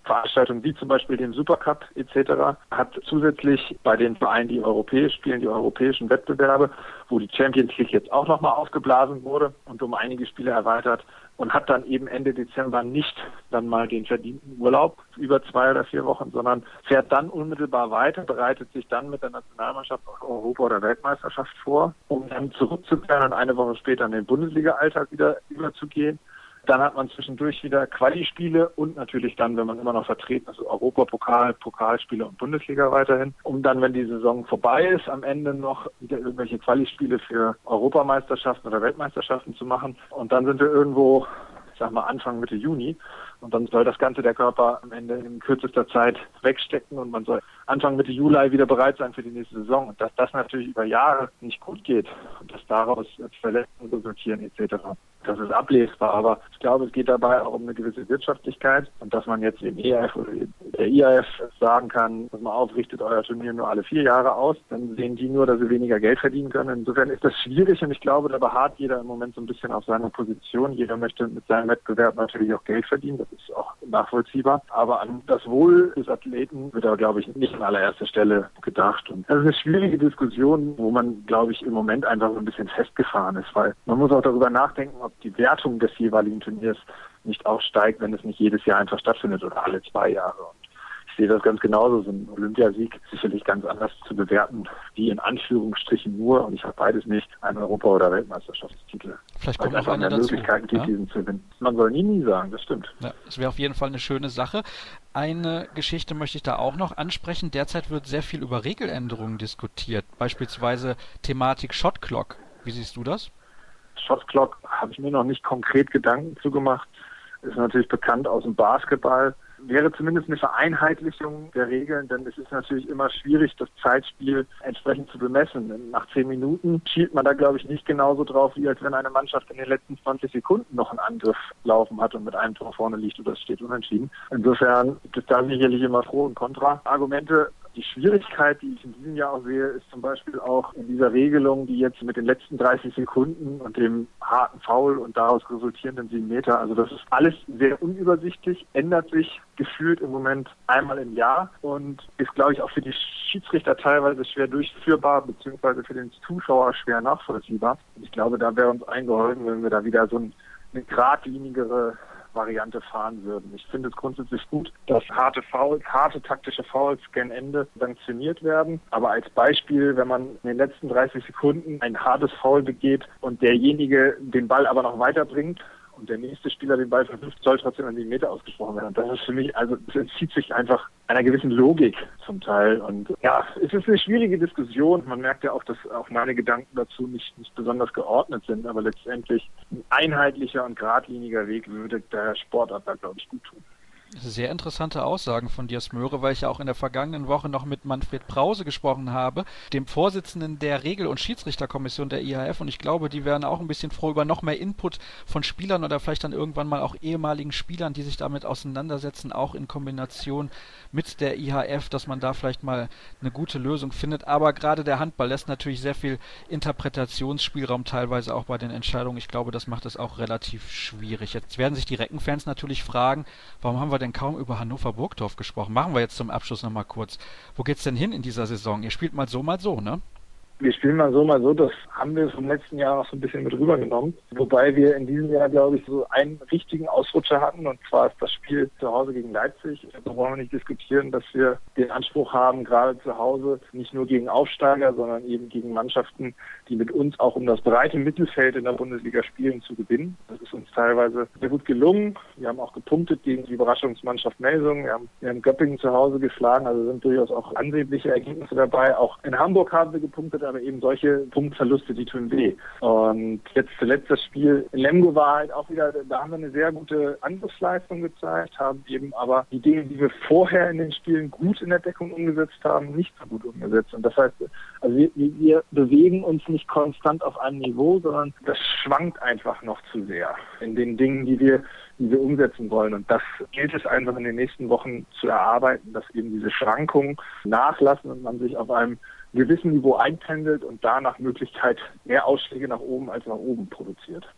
Veranstaltungen wie zum Beispiel dem Supercup et cetera, hat zusätzlich bei den Vereinen, die europäisch spielen, die europäischen Wettbewerbe, wo die Champions League jetzt auch nochmal aufgeblasen wurde und um einige Spiele erweitert, und hat dann eben Ende Dezember nicht dann mal den verdienten Urlaub über zwei oder vier Wochen, sondern fährt dann unmittelbar weiter, bereitet sich dann mit der Nationalmannschaft auf Europa- oder Weltmeisterschaft vor, um dann zurückzukehren und eine Woche später in den Bundesliga-Alltag wieder überzugehen. Dann hat man zwischendurch wieder Quali-Spiele und natürlich dann, wenn man immer noch vertreten ist, also Europapokal, Pokalspiele und Bundesliga weiterhin, um dann, wenn die Saison vorbei ist, am Ende noch wieder irgendwelche Quali-Spiele für Europameisterschaften oder Weltmeisterschaften zu machen. Und dann sind wir irgendwo, ich sag mal, Anfang Mitte Juni. Und dann soll das Ganze der Körper am Ende in kürzester Zeit wegstecken und man soll Anfang Mitte Juli wieder bereit sein für die nächste Saison. Und dass das natürlich über Jahre nicht gut geht und dass daraus Verletzungen resultieren et cetera, das ist ablesbar. Aber ich glaube, es geht dabei auch um eine gewisse Wirtschaftlichkeit und dass man jetzt im E A F oder der I A F sagen kann, pass mal auf, richtet euer Turnier nur alle vier Jahre aus, dann sehen die nur, dass sie weniger Geld verdienen können. Insofern ist das schwierig und ich glaube, da beharrt jeder im Moment so ein bisschen auf seiner Position. Jeder möchte mit seinem Wettbewerb natürlich auch Geld verdienen. Das ist auch nachvollziehbar. Aber an das Wohl des Athleten wird da, glaube ich, nicht an allererster Stelle gedacht. Und das ist eine schwierige Diskussion, wo man, glaube ich, im Moment einfach so ein bisschen festgefahren ist, weil man muss auch darüber nachdenken, ob die Wertung des jeweiligen Turniers nicht auch steigt, wenn es nicht jedes Jahr einfach stattfindet oder alle zwei Jahre. Und ich sehe das ganz genauso, so ein Olympiasieg sicherlich ganz anders zu bewerten, wie in Anführungsstrichen nur, und ich habe beides nicht, einen Europa- oder Weltmeisterschaftstitel. Vielleicht kommt noch noch einer dazu. Möglichkeiten gibt, ja? diesen zu gewinnen. Man soll nie, nie sagen, das stimmt. Ja, das wäre auf jeden Fall eine schöne Sache. Eine Geschichte möchte ich da auch noch ansprechen. Derzeit wird sehr viel über Regeländerungen diskutiert, beispielsweise Thematik Shot Clock. Wie siehst du das? Shot Clock habe ich mir noch nicht konkret Gedanken zugemacht. Ist natürlich bekannt aus dem Basketball. Wäre zumindest eine Vereinheitlichung der Regeln, denn es ist natürlich immer schwierig, das Zeitspiel entsprechend zu bemessen. Nach zehn Minuten schielt man da, glaube ich, nicht genauso drauf, wie als wenn eine Mannschaft in den letzten zwanzig Sekunden noch einen Angriff laufen hat und mit einem Tor vorne liegt oder es steht unentschieden. Insofern gibt es da sicherlich immer Pro- und Kontra-Argumente. Die Schwierigkeit, die ich in diesem Jahr auch sehe, ist zum Beispiel auch in dieser Regelung, die jetzt mit den letzten dreißig Sekunden und dem harten Foul und daraus resultierenden sieben Meter, also das ist alles sehr unübersichtlich, ändert sich gefühlt im Moment einmal im Jahr und ist, glaube ich, auch für die Schiedsrichter teilweise schwer durchführbar, beziehungsweise für den Zuschauer schwer nachvollziehbar. Und ich glaube, da wäre uns eingeholfen, wenn wir da wieder so ein, eine geradlinigere Variante fahren würden. Ich finde es grundsätzlich gut, dass harte Fouls, harte taktische Fouls gen Ende sanktioniert werden. Aber als Beispiel, wenn man in den letzten dreißig Sekunden ein hartes Foul begeht und derjenige den Ball aber noch weiterbringt und der nächste Spieler den Ball verwirft, soll trotzdem an die Meter ausgesprochen werden. Und das ist für mich, also es entzieht sich einfach einer gewissen Logik zum Teil. Und ja, es ist eine schwierige Diskussion. Man merkt ja auch, dass auch meine Gedanken dazu nicht, nicht besonders geordnet sind. Aber letztendlich ein einheitlicher und geradliniger Weg würde der Sportart da, glaube ich, gut tun. Sehr interessante Aussagen von dir, Smöre, weil ich ja auch in der vergangenen Woche noch mit Manfred Brause gesprochen habe, dem Vorsitzenden der Regel- und Schiedsrichterkommission der I H F, und ich glaube, die wären auch ein bisschen froh über noch mehr Input von Spielern oder vielleicht dann irgendwann mal auch ehemaligen Spielern, die sich damit auseinandersetzen, auch in Kombination mit der I H F, dass man da vielleicht mal eine gute Lösung findet. Aber gerade der Handball lässt natürlich sehr viel Interpretationsspielraum teilweise auch bei den Entscheidungen. Ich glaube, das macht es auch relativ schwierig. Jetzt werden sich die Reckenfans natürlich fragen, warum haben wir denn kaum über Hannover Burgdorf gesprochen? Machen wir jetzt zum Abschluss nochmal kurz. Wo geht's denn hin in dieser Saison? Ihr spielt mal so, mal so, ne? Wir spielen mal so, mal so. Das haben wir vom letzten Jahr auch so ein bisschen mit rübergenommen. Wobei wir in diesem Jahr, glaube ich, so einen richtigen Ausrutscher hatten. Und zwar ist das Spiel zu Hause gegen Leipzig. Da wollen wir nicht diskutieren, dass wir den Anspruch haben, gerade zu Hause nicht nur gegen Aufsteiger, sondern eben gegen Mannschaften, die mit uns auch um das breite Mittelfeld in der Bundesliga spielen, zu gewinnen. Das ist uns teilweise sehr gut gelungen. Wir haben auch gepunktet gegen die Überraschungsmannschaft Melsungen. Wir haben, wir haben Göppingen zu Hause geschlagen. Also sind durchaus auch ansehnliche Ergebnisse dabei. Auch in Hamburg haben wir gepunktet, aber eben solche Punktverluste, die tun weh. Und jetzt zuletzt das Spiel in Lemgo war halt auch wieder, da haben wir eine sehr gute Angriffsleistung gezeigt, haben eben aber die Dinge, die wir vorher in den Spielen gut in der Deckung umgesetzt haben, nicht so gut umgesetzt. Und das heißt, also wir, wir bewegen uns nicht konstant auf einem Niveau, sondern das schwankt einfach noch zu sehr in den Dingen, die wir die wir umsetzen wollen. Und das gilt es einfach in den nächsten Wochen zu erarbeiten, dass eben diese Schwankungen nachlassen und man sich auf einem gewissen Niveau einpendelt und da nach Möglichkeit mehr Ausschläge nach oben als nach oben produziert.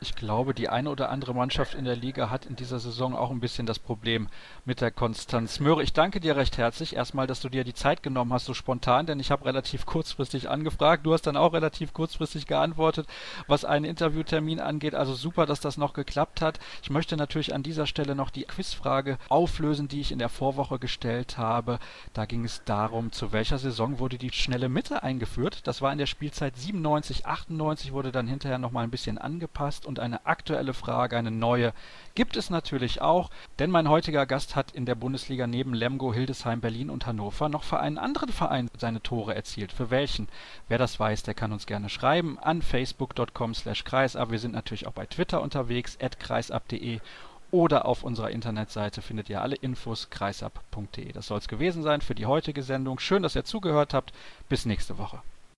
Ich glaube, die eine oder andere Mannschaft in der Liga hat in dieser Saison auch ein bisschen das Problem mit der Konstanz. Möhre, ich danke dir recht herzlich. Erstmal, dass du dir die Zeit genommen hast, so spontan, denn ich habe relativ kurzfristig angefragt. Du hast dann auch relativ kurzfristig geantwortet, was einen Interviewtermin angeht. Also super, dass das noch geklappt hat. Ich möchte natürlich an dieser Stelle noch die Quizfrage auflösen, die ich in der Vorwoche gestellt habe. Da ging es darum, zu welcher Saison wurde die schnelle Mitte eingeführt. Das war in der Spielzeit siebenundneunzig, achtundneunzig, wurde dann hinterher nochmal ein bisschen angepasst. Und eine aktuelle Frage, eine neue, gibt es natürlich auch, denn mein heutiger Gast hat in der Bundesliga neben Lemgo, Hildesheim, Berlin und Hannover noch für einen anderen Verein seine Tore erzielt. Für welchen? Wer das weiß, der kann uns gerne schreiben an facebook punkt com slash kreisab. Wir sind natürlich auch bei Twitter unterwegs, at kreisab punkt de, oder auf unserer Internetseite findet ihr alle Infos, kreisab punkt de. Das soll es gewesen sein für die heutige Sendung. Schön, dass ihr zugehört habt. Bis nächste Woche.